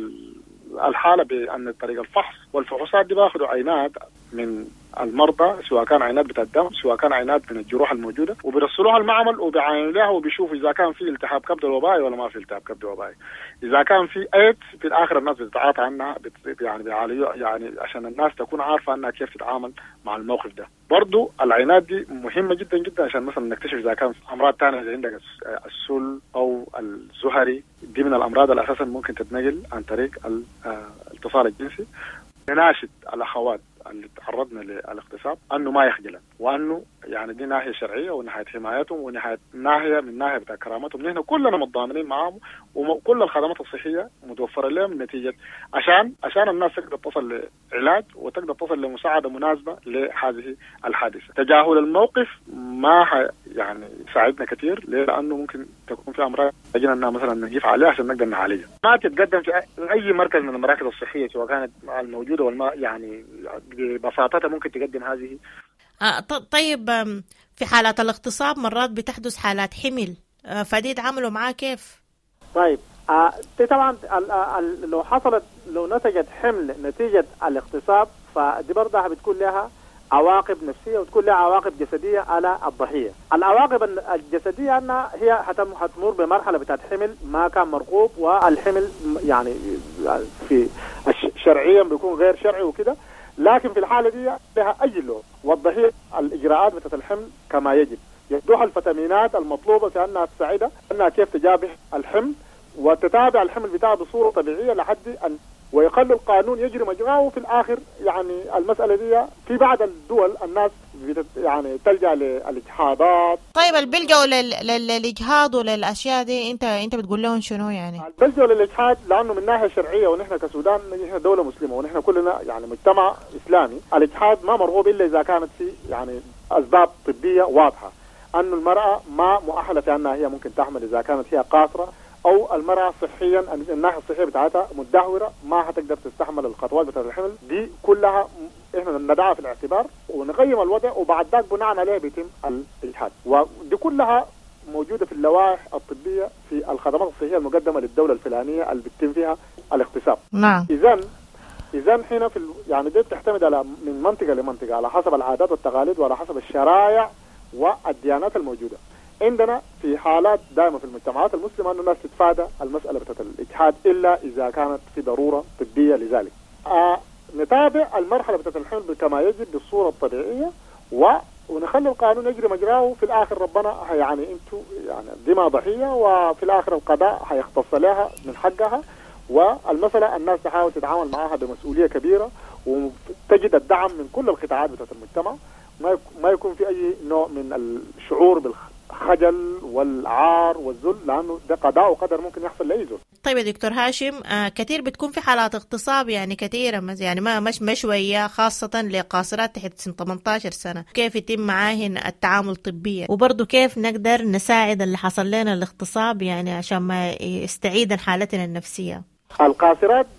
للحالة بأن طريق الفحص والفحوصات دي باخذوا عينات من المرضى، سواء كان عينات بتاع الدم سواء كان عينات من الجروح الموجوده، وبيرسلوها المعمل وبيعاينوا لها وبيشوفوا اذا كان في التهاب كبد وبائي ولا ما في التهاب كبد وبائي. اذا كان في ايدز في الاخر الناس بتتعاطى عنها بت يعني بيعالجوا، يعني عشان الناس تكون عارفه انها كيف تتعامل مع الموقف ده. برضو العينات دي مهمه جدا جدا عشان مثلا نكتشف اذا كان امراض ثانيه زي عندك السل او الزهري، دي من الامراض اللي اساسا ممكن تتنقل عن طريق الاتصال الجنسي. نناشد الاخوات اللي تعرضنا للاغتصاب انه ما يخجلن، وانه يعني دي ناحيه شرعيه وناحيه حمايتهم وناحيه ناحيه من ناحيه بتاع كرامتهم، نحن كلنا متضامنين معاهم وكل الخدمات الصحيه متوفره لهم نتيجه عشان عشان الناس تقدر تصل لعلاج وتقدر تصل لمساعده مناسبه لهذه الحادثه. تجاهل الموقف ما يعني يساعدنا كثير، لانه ممكن تكون في امراض يجينا انها مثلا نجيف عليها عشان نقدر نعالجها. ما تتقدم في اي مركز من المراكز الصحيه سواء كانت الموجوده والما يعني ببساطتها ممكن تقدم هذه. آه طيب، في حالات الاغتصاب مرات بتحدث حالات حمل، آه فدي تعاملوا معاه كيف؟ طيب آه طبعا لو حصلت لو نتجت حمل نتيجة الاغتصاب، فدي برضها بتكون لها عواقب نفسية وتكون لها عواقب جسدية على الضحية. العواقب الجسدية أنها هي حتمر بمرحلة بتاعت حمل ما كان مرغوب، والحمل يعني في شرعيا بيكون غير شرعي وكده، لكن في الحالة دي لها أي لون، والضحية الإجراءات بتاعت الحمل كما يجب، يدوها الفيتامينات المطلوبة في أنها تساعدها أنها كيف تجابه الحمل وتتابع الحمل بتاعها بصورة طبيعية لحد أن ويخلي القانون يجري مجراه. وفي الآخر يعني المسألة دي في بعض الدول الناس يعني تلجأ للإجهاضات. طيب البلجأوا للإجهاض وللأشياء دي أنت أنت بتقول لهم شنو يعني؟ البلجأوا للإجهاض لأنه من ناحية شرعية، ونحن كسودان نحن دولة مسلمة ونحن كلنا يعني مجتمع إسلامي، الإجهاض ما مرغوب إلا إذا كانت في يعني أسباب طبية واضحة، أن المرأة ما مؤهلة في أنها هي ممكن تحمل إذا كانت هي قاصرة، أو المرأة صحيا الناحية الصحية بتاعتها مدهورة ما هتقدر تستحمل الخطوات بتاعت الحمل. دي كلها إحنا ندعها في الاعتبار ونقيم الوضع، وبعد ذلك بناء عليه بيتم الإجهاض. ودي كلها موجودة في اللوائح الطبية في الخدمات الصحية المقدمة للدولة الفلانية اللي بيتم فيها الاغتصاب. نعم. إذن إذن هنا في يعني دي بتعتمد على من منطقة لمنطقة على حسب العادات والتقاليد وعلى حسب الشرائع والديانات الموجودة. عندنا في حالات دائما في المجتمعات المسلمة أنه الناس تتفادى المسألة بتاعت الإجهاض إلا إذا كانت في ضرورة طبية لذلك. آه نتابع المرحلة بتاعت الحمل كما يجب بالصورة الطبيعية، و ونخلي القانون يجري مجراه. في الآخر ربنا يعني أنتوا يعني دماء ضحية، وفي الآخر القضاء هيختص لها من حقها، والمسألة الناس تحاول تتعامل معها بمسؤولية كبيرة وتجد الدعم من كل القطاعات بتاعت المجتمع، ما يكون في أي نوع من الشعور بالخجل والعار والذل، لأنه ده قضاء وقدر ممكن يحصل لأي زول. طيب يا دكتور هاشم، آه كثير بتكون في حالات اغتصاب يعني كثيرة، يعني ما مش مش شوية، خاصة لقاصرات تحت سن ثمانية عشر سنة، كيف يتم معاهن التعامل طبيا، وبرضه كيف نقدر نساعد اللي حصل لنا الاغتصاب يعني عشان ما يستعيدن حالتنا النفسية. القاصرات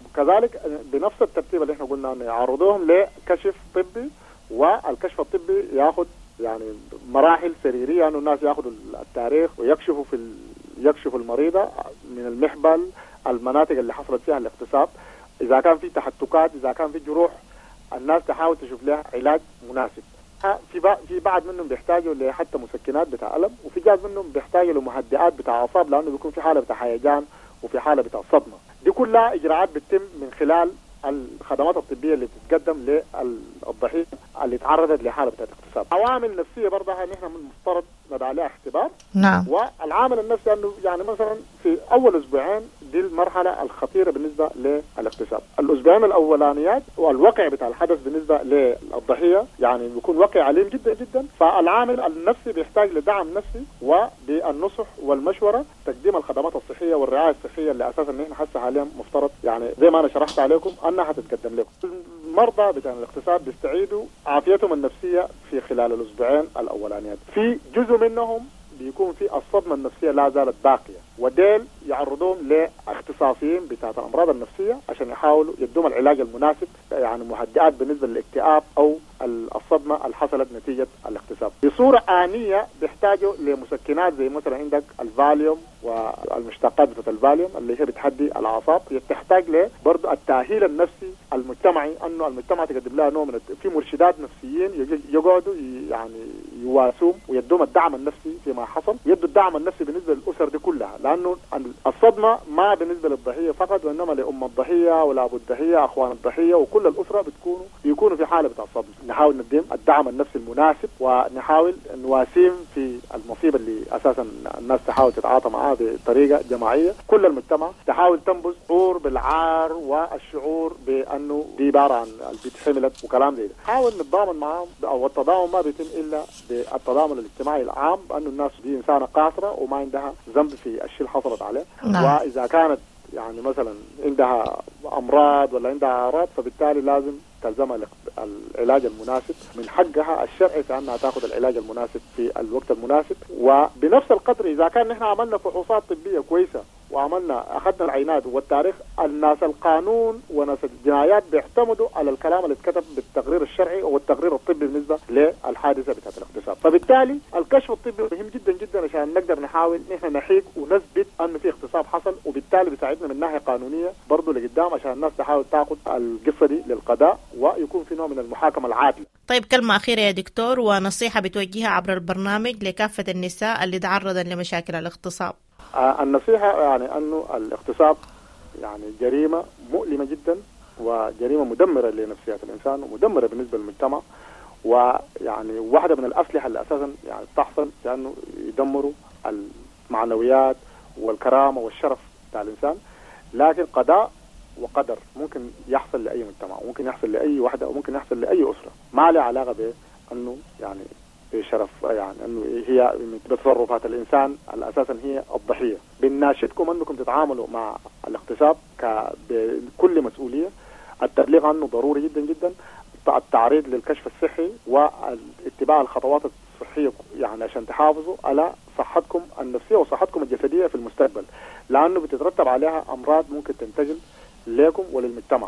كذلك بنفس الترتيب اللي احنا قلنا انه يعرضوهم لكشف طبي، والكشف الطبي ياخذ يعني مراحل سريريه انه الناس ياخذوا التاريخ ويكشفوا في ال... يكشفوا المريضه من المحبل، المناطق اللي حصلت فيها الاغتصاب، اذا كان في تحتكات، اذا كان في جروح، الناس تحاول تشوف لها علاج مناسب. في في بعض منهم بيحتاجوا لحتى مسكنات بتاع ألم، وفي جاز منهم بيحتاجوا لمهدئات بتاع اعصاب لانه بيكون في حاله بتاع هيجان وفي حاله بتاع صدمه. دي كلها اجراءات بتتم من خلال الخدمات الطبيه اللي بتتقدم للضحيه اللي تعرضت لحاله بتاعت اغتصاب. عوامل نفسيه برضها نحن من المفترض نضع عليها اختبار. نعم. والعامل النفسي انه يعني مثلا في اول اسبوعين دي المرحله الخطيره بالنسبه للاغتصاب. الاسبوعين الاولانيات والواقع بتاع الحدث بالنسبه للضحيه يعني بيكون واقع أليم جدا جدا، فالعامل النفسي بيحتاج لدعم نفسي وبالنصح والمشوره، تقديم الخدمات الصحيه والرعايه الصحيه اللي اساسا نحن حتى حاليا مفترض يعني زي ما انا شرحت عليكم انها تتقدم لكم. المرضى بتاع الاغتصاب بيستعيدوا عافيتهم النفسيه في خلال الاسبوعين الاولانيات. في جزء منهم بيكون في الصدمه النفسيه لا زالت باقيه، وديل يعرضون لاختصاصيين بتاعت الامراض النفسيه عشان يحاولوا يدوم العلاج المناسب، يعني مهدئات بالنسبه للاكتئاب او الصدمه اللي حصلت نتيجه الاغتصاب. بصوره آنية بيحتاجوا لمسكنات زي مثلا عندك الفاليوم والمشتقات بتاعت الفاليوم اللي هي بتهدي الاعصاب. بتحتاج له برضه التاهيل النفسي المجتمعي، انه المجتمع تقدم لها نوع من في مرشدات نفسيين يقعدوا يعني يواسوم ويدوم الدعم النفسي فيما حصل، يدوا الدعم النفسي بالنسبه للاسر دي كلها، لانه الصدمه ما بالنسبه للضحيه فقط وانما لام الضحيه ولابو الضحيه اخوان الضحيه وكل الاسره بتكونوا بيكونوا في حاله بتاع الصدمه. نحاول نديم الدعم النفسي المناسب ونحاول نواسيم في المصيبه اللي اساسا الناس تحاول تتعاطى معها بطريقه جماعيه. كل المجتمع تحاول تنبذ شعور بالعار والشعور بانه دي عباره عن البيت حملت وكلام زي ده. حاول نتضامن معهم، او التضامن ما بيتم الا بالتضامن الاجتماعي العام بانه الناس دي انسانه قاصره وما عندها ذنب في الشيء اللي حصلت عليه. نعم. واذا كانت يعني مثلا عندها امراض ولا عندها اعراض فبالتالي لازم تلزمها العلاج المناسب، من حقها الشرعي في انها تاخذ العلاج المناسب في الوقت المناسب. وبنفس القدر اذا كان نحن عملنا فحوصات طبيه كويسه وعملنا اخذنا العينات والتاريخ، الناس القانون وناس الجنايات بيعتمدوا على الكلام اللي اتكتب بالتقرير الشرعي والتقرير الطبي بالنسبه للحادثه بتاعت الاغتصاب. فبالتالي الكشف الطبي مهم جدا جدا عشان نقدر نحاول نحن نحيق ونثبت انه في اغتصاب حصل، وبالتالي بيساعدنا من ناحيه قانونيه برضه لقدام عشان الناس تحاول تاخذ القصه دي للقضاء ويكون في نوع من المحاكمه العادله. طيب كلمه اخيره يا دكتور ونصيحه بتوجهها عبر البرنامج لكافه النساء اللي تعرضن لمشاكل الاغتصاب. آه النصيحة يعني أنه الاغتصاب يعني جريمة مؤلمة جدا وجريمة مدمرة لنفسيات الإنسان ومدمرة بالنسبة للمجتمع، ويعني واحدة من الأسلحة اللي أساسا يعني تحصل لأنه يدمروا المعنويات والكرامة والشرف بتاع الإنسان. لكن قضاء وقدر ممكن يحصل لأي مجتمع، ممكن يحصل لأي واحدة أو ممكن يحصل لأي أسرة، ما له علاقة بأنه يعني بشرف يعني انه هي من تصرفات الانسان اساسا هي الضحيه. بنناشدكم انكم تتعاملوا مع الاغتصاب بكل مسؤوليه، التبليغ عنه ضروري جدا جدا، التعريض للكشف الصحي واتباع الخطوات الصحيه يعني عشان تحافظوا على صحتكم النفسيه وصحتكم الجسديه في المستقبل، لانه بتترتب عليها امراض ممكن تنتقل لكم وللمجتمع.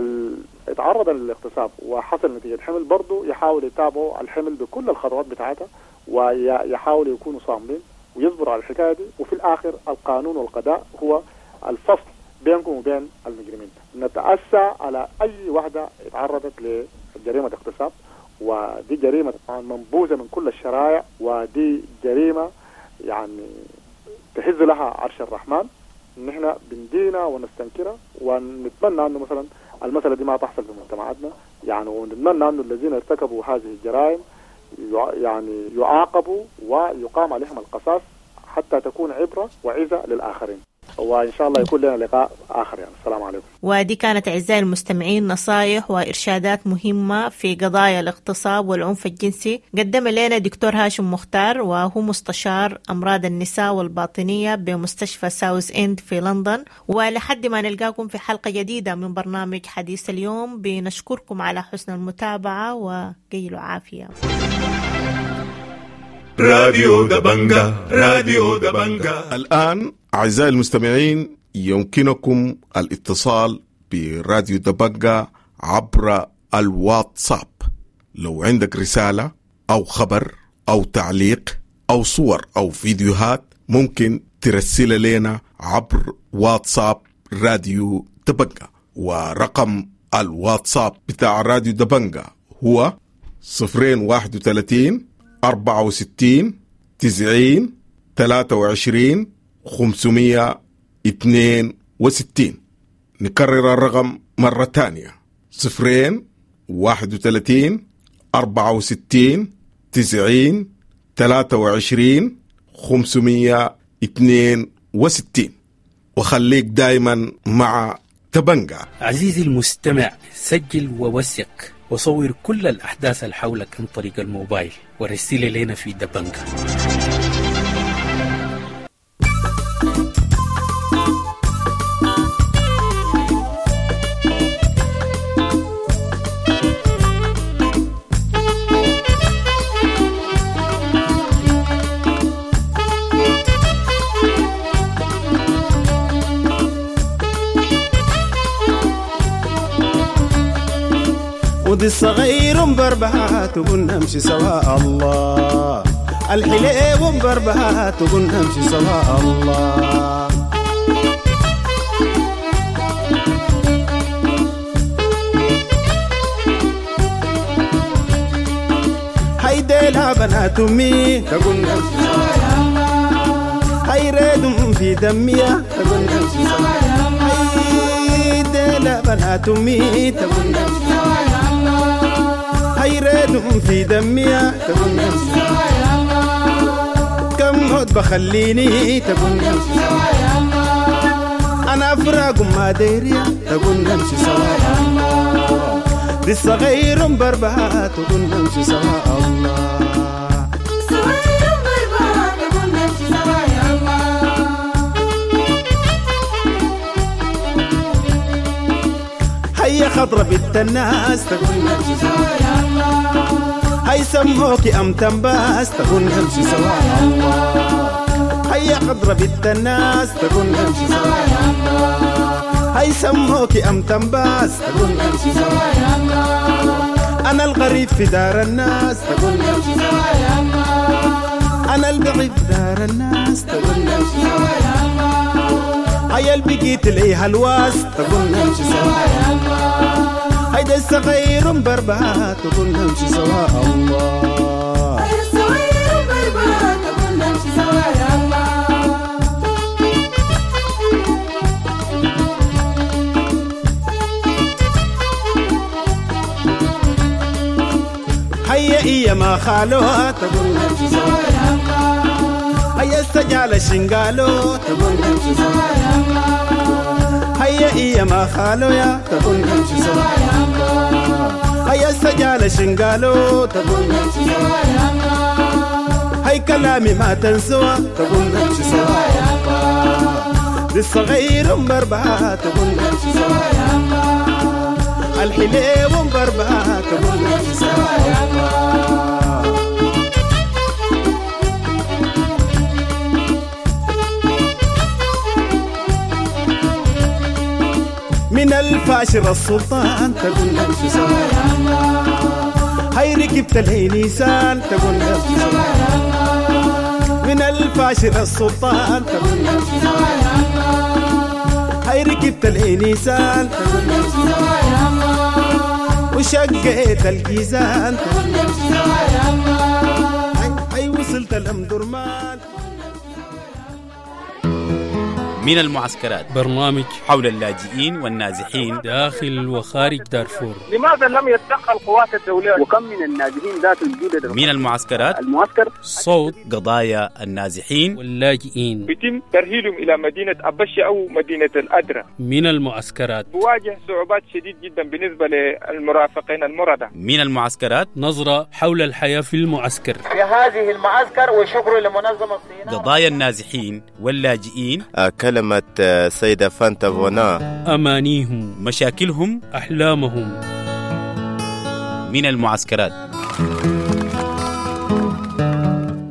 اتعرض للاغتصاب وحصل نتيجة حمل برضو يحاول يتابعوا الحمل بكل الخطوات بتاعتها ويحاولوا يكونوا صاملين ويصبروا على الحكاية دي، وفي الآخر القانون والقضاء هو الفصل بينكم وبين المجرمين. نتأسى على أي واحدة اتعرضت لجريمة اغتصاب، ودي جريمة منبوذة من كل الشرائع، ودي جريمة يعني تهز لها عرش الرحمن. نحن بندينا ونستنكرها ونتمنى أنه مثلا المسألة دي ما تحصل في مجتمعاتنا يعني، ونتمنى أن الذين ارتكبوا هذه الجرائم يعني يعاقبوا ويقام عليهم القصاص حتى تكون عبرة وعظة للآخرين. وإن شاء الله يكون لنا لقاء آخر يعني. السلام عليكم. ودي كانت أعزائي المستمعين نصائح وإرشادات مهمة في قضايا الاغتصاب والعنف الجنسي قدم لنا دكتور هاشم مختار، وهو مستشار أمراض النساء والباطنية بمستشفى ساوث إند في لندن. ولحد ما نلقاكم في حلقة جديدة من برنامج حديث اليوم، بنشكركم على حسن المتابعة وقيلوا عافية. راديو دبنجا راديو دبنجا. الآن أعزائي المستمعين يمكنكم الاتصال براديو دبنجة عبر الواتساب. لو عندك رسالة أو خبر أو تعليق أو صور أو فيديوهات ممكن ترسل لنا عبر واتساب راديو دبنجة. ورقم الواتساب بتاع راديو دبنجة هو صفرين واحد وثلاثين أربعة وستين تسعين ثلاثة وعشرين خمسمية اثنين وستين. نكرر الرقم مرة تانية صفرين واحد وثلاثين أربعة وستين تسعين ثلاثة وعشرين خمسمية اثنين وستين. وخليك دايما مع دبنجة. عزيزي المستمع، سجل ووثق وصور كل الأحداث اللي حولك عن طريق الموبايل ورسل لنا في دبنجة. ودي الصغير مبربهات وقلنا امشي سواء الله، الحليب مبربهات وقلنا امشي سواء الله. هيديلها بنات امي تقولنا امشي سواء الله، هيريدهم في دمية تقولنا امشي سواء الله، هيديلها بنات امي تقولنا امشي سواء الله، هيريدهم في دمية تقول نمشي سوايا الله. كم هود بخليني تقول نمشي سوايا الله، أنا أفراق ما ديريا تقول نمشي سوايا الله. دي الصغير مبربهات تقول نمشي سوايا الله، صغير مبربهات تقول نمشي سوايا الله. هيا خضرة بنت الناس تقول نمشي سوايا الله، هي سموكي أم تنباس تقول نمشي سوايا الله. هيا خضرة بنت الناس تقول نمشي سوايا الله، هي سموكي أم تنباس تقول نمشي سوايا الله. أنا الغريب في دار الناس تقول نمشي سوايا الله، أنا البعيد في دار الناس تقول نمشي سوايا الله. هيا البقيت ليها الواس تقول نمشي سوايا الله، هيدا الصغير مبربهات تقول نمشي سواء الله، هيدا الصغير مبربهات تقول نمشي سواء الله. هيا إيا ما خالوها تقول نمشي سواء الله، هيا استجال شنقالو تقول نمشي سواء الله، هيا إيا ما خالو يا تقول نمشي سوايا الله، هيا استجال شنقالو تقول نمشي سوايا الله، هي كلامي ما تنسوا تقول نمشي سوايا الله. دي الصغير مبربهات تقول نمشي سوايا الله، الحليب مبربهات تقول نمشي سوايا الله. من الفاشر السلطان تقول نمشي سوايا الله، هي ركبت الهي نيسان تقول نمشي سوايا الله. من الفاشر السلطان تقول نمشي سوايا الله، هي ركبت الهي نيسان تقول نمشي سوايا الله. وشقيت الجيزان تقول نمشي سوايا الله، هي وصلت الأمدرمان. من المعسكرات برنامج حول اللاجئين والنازحين داخل وخارج دارفور. لماذا لم يتدخل القوات الدولية؟ وكم من النازحين ذات الجودة؟ من المعسكرات المعسكر صوت قضايا النازحين واللاجئين، يتم ترحيلهم إلى مدينة أبشة أو مدينة الأدرة. من المعسكرات بواجه صعوبات شديد جدا بالنسبة للمرافقين المردة. من المعسكرات نظرة حول الحياة في المعسكر. في هذه المعسكر وشكر لمنظمة الصيناء. قضايا النازحين واللاجئين، كلمة سيدة فانتا فونا، أمانيهم، مشاكلهم، أحلامهم. من المعسكرات.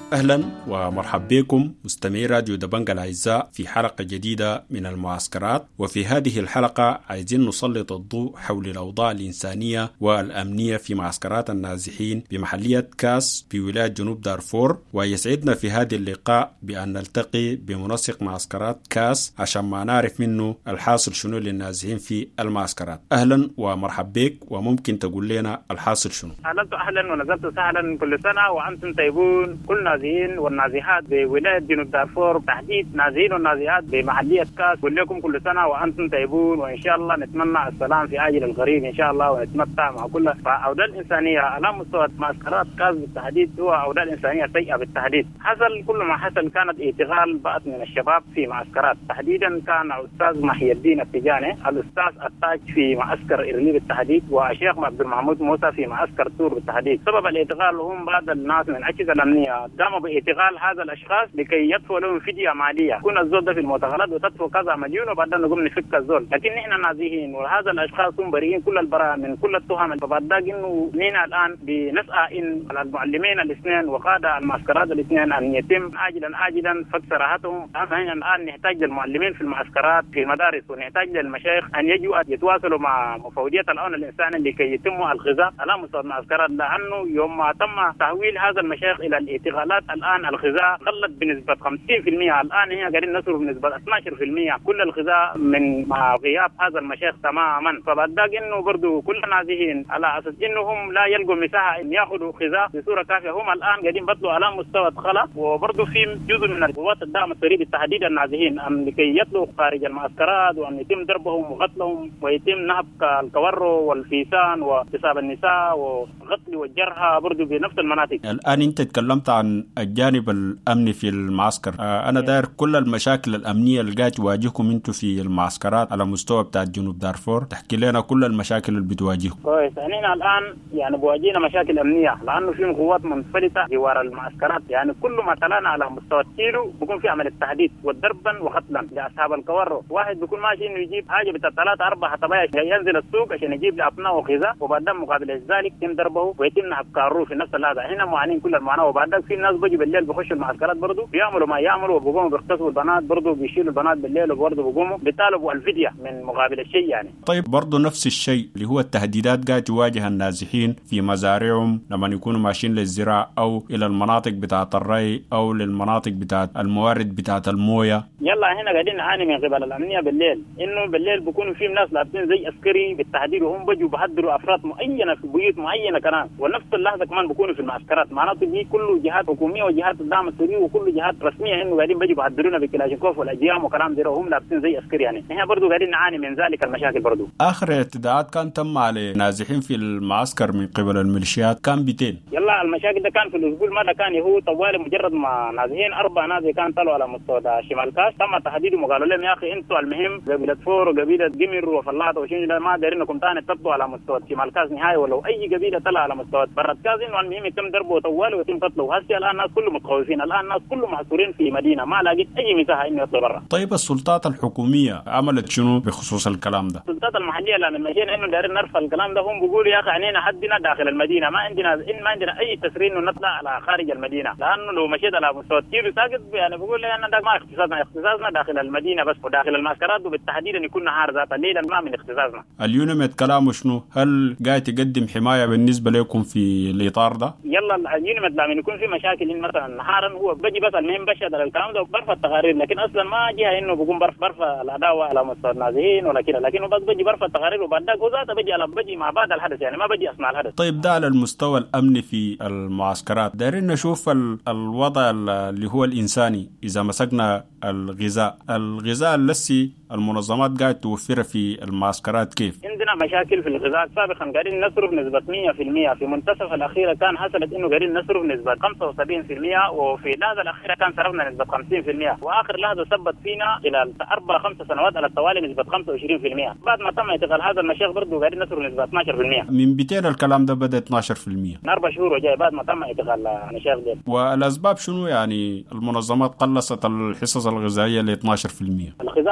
أهلا ومرحب بكم مستمعي راديو دبنجة الأعزاء في حلقة جديدة من المعسكرات. وفي هذه الحلقة عايزين نسلط الضوء حول الأوضاع الإنسانية والأمنية في معسكرات النازحين بمحلية كاس في ولاية جنوب دارفور. ويسعدنا في هذا اللقاء بأن نلتقي بمنسق معسكرات كاس عشان ما نعرف منه الحاصل شنو للنازحين في المعسكرات. أهلا ومرحب بك، وممكن تقول لنا الحاصل شنو؟ أهلا أهلا ونزلت سهلا كل سنة وأنتم طيبون كل نازحين والنازحات بولاية جنوب دارفور، تحديد نازحين والنازحات بمحلية كاس. بقول لكم كل سنة وأنتم طيبون، وإن شاء الله نتمنى السلام في آجل القريب إن شاء الله، ونتمتع مع كل فأوضاع الإنسانية على مستوى معسكرات كاس بالتحديد هو أوضاع الإنسانية سيئة بالتحديد. حصل كل ما حصل كانت اعتقال بعض من الشباب في معسكرات، تحديدا كان أستاذ محي الدين التجاني، الأستاذ التاج في معسكر إرلي بالتحديد، والشيخ عبد المحمود موسى في معسكر تور بالتحديد. سبب الاعتقال هم بعض الناس من الأجهزة الأمنية قاموا باعتقال هذا الأشخاص لكي يدفعوا لهم فدية مالية، يكون الزول ده في المعتقلات وتدفع كذا مليون وبعدين نقوم نفك الزول. لكن نحن نازحين وهذا الأشخاص هم بريئين كل البراءة من كل التهم. فبعد إنه نحن الآن بنسعى إن المعلمين الاثنين وقادة المعسكرات الاثنين أن يتم آجلا آجلا فك سراحتهم. نحن الآن نحتاج للمعلمين في المعسكرات في المدارس، ونحتاج للمشايخ أن يجوا يتواصلوا مع مفوضية الأمن الإنساني لكي يتم الغذاء على مستوى المعسكرات، لأنه يوم ما تم تحويل هذا المشايخ إلى الاعتقالات الآن الغذاء قلت بنسبة خمسين في المئة، الآن هي قاعدين نصرف بنسبة اثني عشر في المئة كل الغذاء من مع غياب هذا المشايخ تماما. فبعد إنه برضو كل نازحين على أساس إنهم لا يلقوا مساحة إن يأخذوا غذاء بصورة كافية، هم الآن قاعدين بطلوا على مستوى الخلا. وبرضو في جزء من القوات الدعم السريع بالتحديد النازحين أن لكي يطلعوا خارج المعسكرات وأن يتم ضربهم وقتلهم ويتم نهب الكورو والفيسان واغتصاب النساء وقتل والجرحى برضو بنفس المناطق. الآن أنت تكلمت عن الجانب الأمني في المعسكر، أنا داير كل المشاكل الأمنية اللي قاعد تواجهكم أنتم في المعسكرات على مستوى بتاع جنوب دارفور، تحكي لنا كل المشاكل اللي بتواجهكم. كويس، يعني الآن يعني بواجهنا مشاكل أمنية لأنه في قوات منفلتة جوار المعسكرات، يعني كل ما تلانا على مستوى الكيلو بيكون في عمل التحديد والضربا وقتلا لأصحاب الكورو. واحد بيكون ماشي إنه يجيب حاجة بتاع ثلاثة أربعة حطبايا ينزل السوق عشان يجيب لأبنائه غذاء، وبعد مقابل ذلك يتم ضربه ويتم نهب كاروه في نفس اللحظة. هنا معانين كل المعاناة. وبعد في ناس بيجوا بالليل بيخشوا المعسكرات برضو بيعملوا ما يعملوا وبيقوموا بيغتصبوا البنات برضو، بيشيلوا البنات بالليل وبرضو بيقوموا بيطالبوا الفدية من مقابل الشيء يعني. طيب برضو نفس الشيء اللي هو التهديدات قاعد تواجه النازحين في مزارعهم لما يكونوا ماشيين للزراعة أو إلى المناطق بتاعة الري أو للمناطق بتاعة الموارد بتاعة الموية. يلا هنا قاعدين نعاني من قبل الأمنية بالليل، إنه بالليل بيكونوا في ناس لابسين زي عسكري بالتحديد وهم بيجوا بيحضروا أفراد معينة في بيوت معينة كمان، ونفس اللحظة كمان بيكونوا في المعسكرات. معناته دي كله جهات حكومية وجهات الدعم السوري وكل جهات رسمية إنه قاعدين بيجوا بيحضرونا بكلاشينكوف والأجيام وكلام ده وهم لابسين زي عسكري يعني. إحنا برضو قاعدين نعاني من ذلك المشاكل برضو. آخر اعتداءات كان تم على نازحين في المعسكر من قبل الميليشيات كان بيتين. يلا المشاكل ده كان في الأسبوع الماضي، كان هو طوالي مجرد ما نازحين أربع نازحين كان طلعوا على مستوى شمال كاس تم تحديدهم وقالوا لهم يا أخي أنتوا المهم قبيلة فور وقبيلة جمر وفلاطة وشنو ما دارينكم تاني تطلعوا على مستوى شمال كاس نهائي، ولو أي قبيلة طلع على مستوى برا كاس إنه المهم يتم ضربه طوالي ويتم قتله. وهسه الآن الناس كلهم متخوفين، الآن الناس كلهم محصورين في مدينة ما لاقيت أي مساحة إنه يطلع برا. طيب السلطات الحكومية عملت شنو بخصوص الكلام ده؟ السلطات المحلية لما مشينا إنه دارين نرفع الكلام ده هم بيقولوا يا أخي عنينا حدنا داخل المدينة، ما عندنا إن ما عندنا أي تسرين إنه نطلع على خارج المدينة، لأنه لو مشيت على مستوى كيلو ساقط يعني بقول لي أنا ده ما اختصاصنا، اختصاصنا داخل المدينة بس وداخل المعسكرات وبالتحديد أن يكون نهار ذات الليل ما من اختصاصنا. اليونمت كلامه شنو؟ هل قاعد يقدم حماية بالنسبة لكم في الإطار ده؟ يلا اليونمت لما يكون في مشاكل مثلا نهارا هو بجي بس المهم بشهد على الكلام ده وبرفع التقارير، لكن أصلا ما جهة إنه بقوم برفع برفع العداوة على مستوى النازحين ولا كده، لكنه بس بجي برفع التقارير وبعد ذاك وذاته بجي على بجي مع بعد الحدث يعني ما بجي أصنع الحدث. طيب ده على المستوى الأمني في المعسكرات، دايرين نشوف الوضع اللي هو الإنساني. إذا مسكنا الغذاء الغذاء الذي المنظمات قاعد توفره في المعسكرات كيف؟ عندنا مشاكل في الغذاء. سابقا قاعدين نصرف نسبة مية في المية، في منتصف الأخيرة كان حصلت إنه قاعدين نصرف نسبة خمسة وسبعين في المية، وفي اللحظة الأخيرة كان صرفنا نسبة خمسين في المية، وآخر لحظة ثبت فينا خلال أربع خمس سنوات على التوالي نسبة خمسة وعشرين في المية. بعد ما تم اعتقال هذا المشايخ برضه قاعدين نصرف نسبة اثني عشر في المية. من بيتين الكلام ده بدأ اثني عشر في المية من أربع شهور وجاي بعد ما تم اعتقال المشايخ دي. والأسباب شنو يعني؟ المنظمات قلصت الحصص الغذائية ل اثني عشر في المية. الغذاء هو أصلا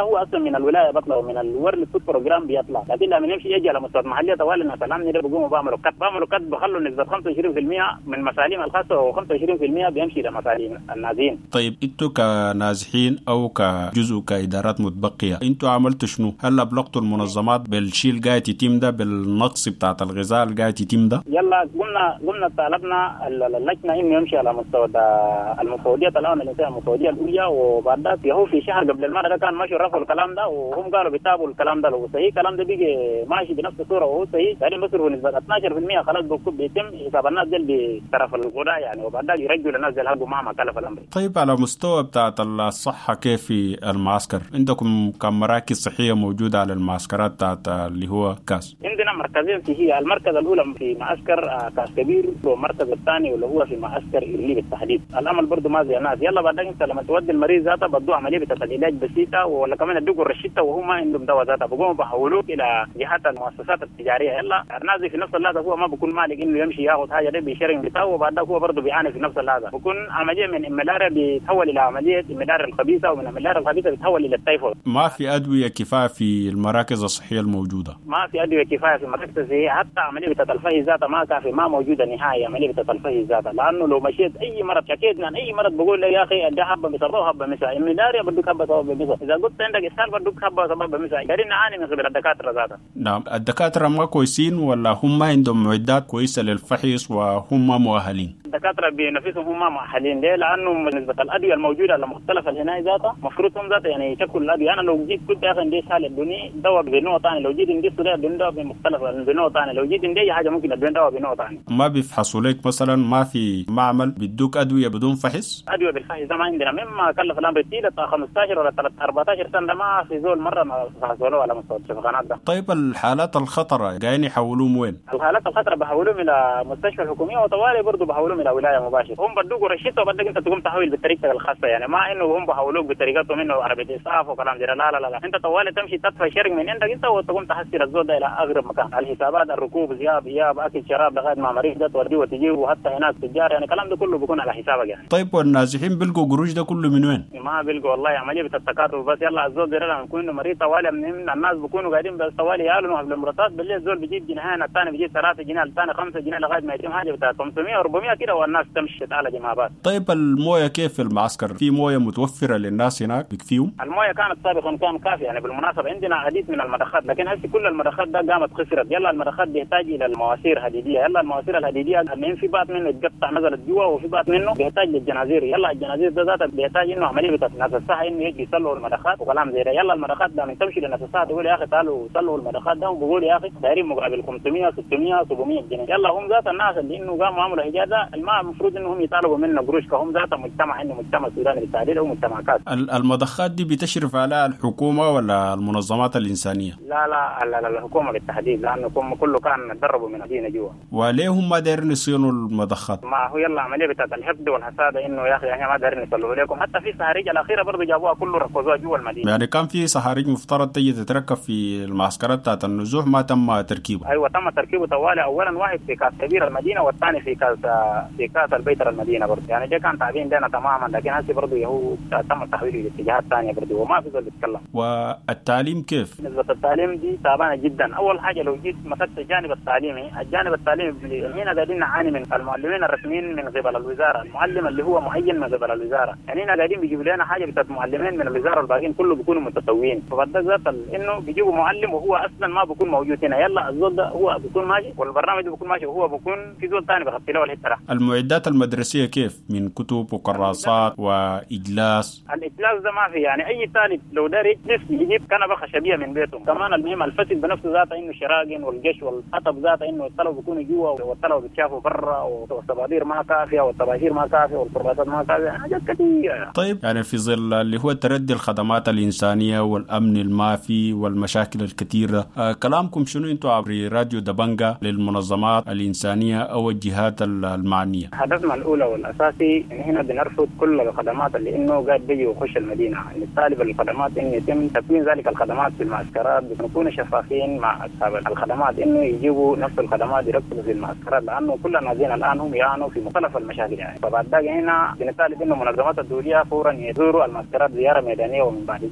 من الولايه بطلع ومن الورل فود بروجرام بيطلع، لكن لما يمشي يجي على مستوى محليه طوال الناس الامن ده بيقوموا بيعملوا كت بيعملوا كت بخلوا نسبه خمسة وعشرين بالمئة من مساليم الخاصه وخمسة وعشرين بالمئة بيمشي لمساليم النازحين. طيب انتوا كنازحين او كجزء كادارات متبقيه انتوا عملتوا شنو؟ هل ابلغتوا المنظمات بالشيء اللي قاعد يتم ده بالنقص بتاع الغذاء اللي قاعد يتم ده؟ يلا قلنا قلنا طالبنا اللجنه انه يمشي على مستوى المفوضيه الان الانسان المفوضيه الاولى، وبعد ذلك هو في شهر قبل المره ده كان ماشي رفعوا الكلام ده وهم قالوا بيتابعوا الكلام ده، لو صحيح الكلام ده بيجي ماشي بنفس الصوره وهو صحيح قاعدين بيصرفوا نسبه اثني عشر بالمئة خلاص بيتم حساب الناس دي بطرف الغذاء يعني، وبعد ذلك يرجعوا للناس دي الحق ما كلف الامر. طيب على مستوى بتاعه الصحه كيف في المعسكر؟ عندكم كم مراكز صحيه موجوده على المعسكرات بتاعت اللي هو كاس؟ عندنا مركزين فيها، المركز الاولى في معسكر كاس كبير والمركز الثاني اللي هو في معسكر إرلي بالتحديد. الامل برضه ما زي الناس، يلا بعدين انت لما تودي المريض ذاته بدو عمليه بتاعت العلاج بسيطه ولا كمان ادوه الرشيده وهو ما عندهم دواء ذاته بقوموا بحولوك الى جهات المؤسسات التجاريه. يلا الناس في نفس اللحظه هو ما بيكون مالك انه يمشي ياخذ حاجه ده بيشرين بتاعه وبعد هو برضه بيعاني في نفس اللحظه، بكون عمليه من الملاريا بيتحول الى عمليه الملاريا الخبيثه ومن الملاريا الخبيثه بيتحول الى التيفود. ما في ادويه كفايه في المراكز الصحيه الموجوده؟ ما في ادويه كفايه في المراكز الصحيه، حتى عمليه بتاعت الفهي ذاتها ما كافي، ما موجوده نهائي عمليه بتاعت الفهي ذاتها، لانه لو مشيت اي مرض شكيت من اي مرض بقول لي يا اخي ده حبه بسبب حبه مسا، الملاريا بدك حبه سبب مسا، اذا قلت عندك اسهال بدك حبه سبب مسا، قاعدين نعاني من خبر الدكاتره ذاتها. نعم، الدكاتره ما كويسين ولا هم عندهم معدات كويسه للفحص وهم مؤهلين؟ الدكاتره بنفسهم هم مؤهلين ليه؟ لانه نسبه الادويه الموجوده المختلفه الهنا ذاتها مفروض هم ذاتها يعني يشكلوا الادويه. انا لو جيت كنت يا اخي عندي اسهال ادوني دواء بنوع ثاني، لو جيت عندي صداع ادوني دواء مختلف بنوع ثاني، لو جيت عندي اي حاجه ممكن ادوني دواء بنوع ثاني. ما بيفحصوا لك مثلا؟ ما في معمل بيدوك ادويه بدون فحص؟ ادويه بالفحص ده ما عندنا، مما كلف الامر كثير خمستاشر ولا أربعتاشر سنه ما في زول مره ما فحصوا له على مستوى الشفخانات ده. طيب الحالات الخطره جايين يحولوهم وين؟ الحالات الخطره بحولوهم الى مستشفى الحكوميه وطوالي برضه بحولوهم الى ولايه مباشره، هم بدوك رشيته وبدك انت تقوم تحويل بطريقتك الخاصه يعني، ما انه هم بحولوك بطريقتهم انه عربيه اسعاف وكلام زي لا لا لا, لا. انت طوالي تمشي تدفع شرق من عندك انت وتقوم تحسر الزول ده الى اغرب مكان، الحسابات الركوب زياب اياب اكل شراب لغايه ما مريض ده توديه وتجيبه وحتى هناك تجار يعني الكلام ده كله بيكون على حسابك يعني. طيب والنازحين بيلقوا قروش ده كله من وين؟ ما بيلقوا والله عمليه التكاتف بس. يلا الزول ده لما يكون مريض طوالي من الناس بيكونوا قاعدين بس طوالي يعلنوا قبل المرتات بالليل الزول بيجيب جنيهين، الثاني بيجيب ثلاثة جنيه، الثاني خمسة جنيه لغايه ما يتم حاجه بتاع خمسمية أربعمية كده والناس تمشي تعالج مع بعض. طيب المويه كيف في المعسكر؟ في مويه متوفره للناس هناك بكفيهم؟ المويه كانت سابقا كان كافيه يعني، بالمناسبه عندنا عديد من المضخات لكن هسه كل المضخات ده قامت خسرت. يلا المضخات بيحتاج الى المواسير الحديديه، يلا المواسير الحديديه اللي في بعض منه يتقطع نزلت جوا وفي بعض منه بيحتاج للجنازير، يلا الجنازير ده ذاتها بيحتاج انه عمليه بتاعت ناس الصحه انه يجي يصلوا المضخات وكلام زي ده. يلا المضخات ده من تمشي لناس الصحه تقول يا اخي تعالوا صلوا المضخات ده وبقول يا اخي دايرين مقابل خمسمية ستمية سبعمية جنيه. يلا هم ذات الناس اللي انه قاموا عملوا اجازه الماء المفروض انهم يطالبوا منه قروش كهم ذات مجتمع انه مجتمع سوداني بالتعديل او مجتمع كاس. المضخات دي بتشرف على الحكومه ولا المنظمات الانسانيه؟ لا لا لا, لا الحكومه بالتحديد، لانه كله كان تدربوا من المدينه جوا. وليه هم ما دايرين يصينوا المضخات؟ ما هو يلا عمليه بتاعت الحقد والحساده انه يا اخي احنا ما دايرين نصلوا عليكم، حتى في سهريج الاخيره برضه جابوها كله ركزوها جوا المدينه. يعني كان في سهريج مفترض تيجي تتركب في المعسكرات بتاعت النزوح ما تم تركيبه. ايوه تم تركيبه طوالي، اولا واحد في كاس كبير المدينه والثاني في كاس في كاس البيتر المدينه برضه، يعني ده كان تعبين لنا تماما، لكن هسه برضه هو تم تحويله لاتجاهات ثانيه برضه وما في زول بيتكلم. والتعليم كيف؟ نسبه التعليم دي تعبانه جدا. اول حاجه لو جيت مسكت الجانب التعليمي، الجانب التعليمي هنا قاعدين نعاني من المعلمين الرسميين من قبل الوزاره، المعلم اللي هو معين من قبل الوزاره، يعني هنا قاعدين بيجيبوا لنا حاجه بتاعت معلمين من الوزاره والباقيين كله بيكونوا متسويين، فبدك ذات انه بيجيبوا معلم وهو اصلا ما بيكون موجود هنا، يلا الزول ده هو بيكون ماشي والبرنامج ده بيكون ماشي وهو بيكون في زول ثاني بيغطي له الحته. المعدات المدرسيه كيف؟ من كتب وكراسات واجلاس؟ الاجلاس ده ما في، يعني اي طالب لو دار يجلس يجيب كنبه خشبيه من بيته. كمان المهم الفصل بنفسه ذاته انه شراجن والجش والحطب ذاته انه الطلبه بيكونوا جوا والطلبه بيتشافوا برا والطبابير ما كافيه والطباشير ما كافيه والكراسات ما كافيه، حاجات كثيره. طيب يعني في ظل اللي هو تردي الخدمات الانسانيه والامن المافي والمشاكل الكثيره، آه كلامكم شنو انتم عبر راديو دبنجا للمنظمات الانسانيه او الجهات المعنيه؟ هدفنا الاولى والاساسي ان هنا بنرفض كل الخدمات اللي انه قاعد بيجي ويخش المدينه، ان الطالب الخدمات انه يتم تكوين ذلك الخدمات في المعسكرات، بنكون شفافين مع اصحاب الخدمات انه يجيبوا نفس الخدمات يركزوا في المعسكرات، لانه كل النازحين الان هم يعانوا في مختلف المشاكل يعني. فبعد ذلك هنا بنطالب انه المنظمات الدوليه فورا يزوروا المعسكرات زياره ميدانيه، ومن بعد ذلك هم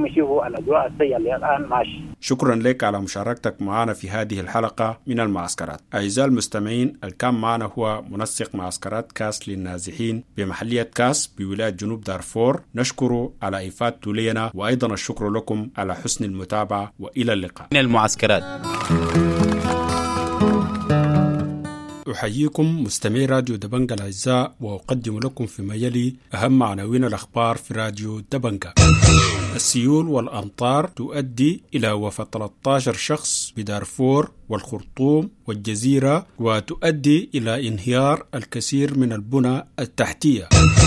نشوفوا الأجواء السيئة اللي الآن ماشي. شكرا لك على مشاركتك معنا في هذه الحلقة من المعسكرات. أعزائي المستمعين، الكام معنا هو منسق معسكرات كاس للنازحين بمحلية كاس بولاية جنوب دارفور. نشكره على إفادته لنا، وأيضا الشكر لكم على حسن المتابعة، وإلى اللقاء من المعسكرات. أحييكم مستمعي راديو دبنجة الأعزاء، وأقدم لكم فيما يلي أهم عناوين الأخبار في راديو دبنجة. السيول والأمطار تؤدي إلى وفاة ثلاثة عشر شخص بدارفور والخرطوم والجزيرة، وتؤدي إلى انهيار الكثير من البنى التحتية.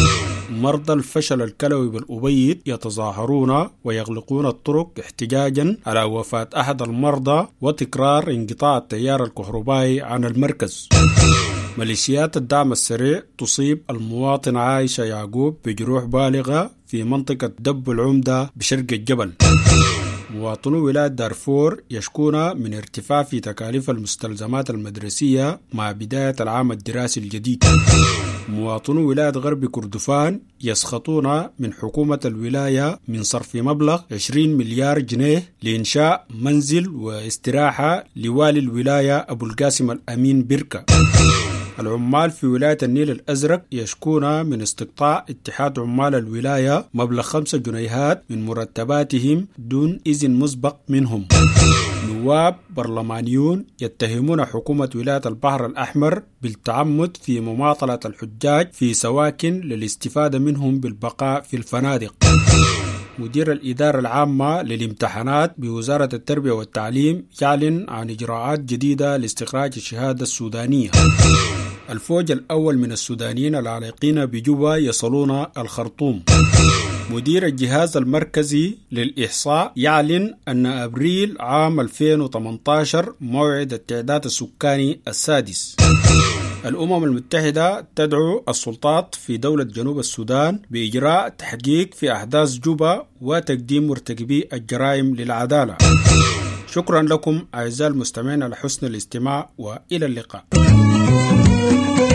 مرضى الفشل الكلوي بالأبيض يتظاهرون ويغلقون الطرق احتجاجا على وفاة أحد المرضى وتكرار انقطاع التيار الكهربائي عن المركز. ميليشيات الدعم السريع تصيب المواطن عايشة يعقوب بجروح بالغة في منطقة دب العمدة بشرق الجبل. مواطنو ولاية دارفور يشكون من ارتفاع في تكاليف المستلزمات المدرسية مع بداية العام الدراسي الجديد. مواطنو ولاية غرب كردفان يسخطون من حكومة الولاية من صرف مبلغ عشرين مليار جنيه لإنشاء منزل واستراحة لوالي الولاية أبو القاسم الأمين بركة. العمال في ولاية النيل الأزرق يشكون من استقطاع اتحاد عمال الولاية مبلغ خمسة جنيهات من مرتباتهم دون إذن مسبق منهم. نواب برلمانيون يتهمون حكومة ولاية البحر الأحمر بالتعمد في مماطلة الحجاج في سواكن للاستفادة منهم بالبقاء في الفنادق. مدير الإدارة العامة للامتحانات بوزارة التربية والتعليم يعلن عن إجراءات جديدة لاستخراج الشهادة السودانية. الفوج الأول من السودانيين العالقين بجوبا يصلون الخرطوم. مدير الجهاز المركزي للإحصاء يعلن أن أبريل عام ألفين وثمانية عشر موعد التعداد السكاني السادس. الأمم المتحدة تدعو السلطات في دولة جنوب السودان بإجراء تحقيق في أحداث جوبا وتقديم مرتكبي الجرائم للعدالة. شكرا لكم أعزائي المستمعين على حسن الاستماع، وإلى اللقاء.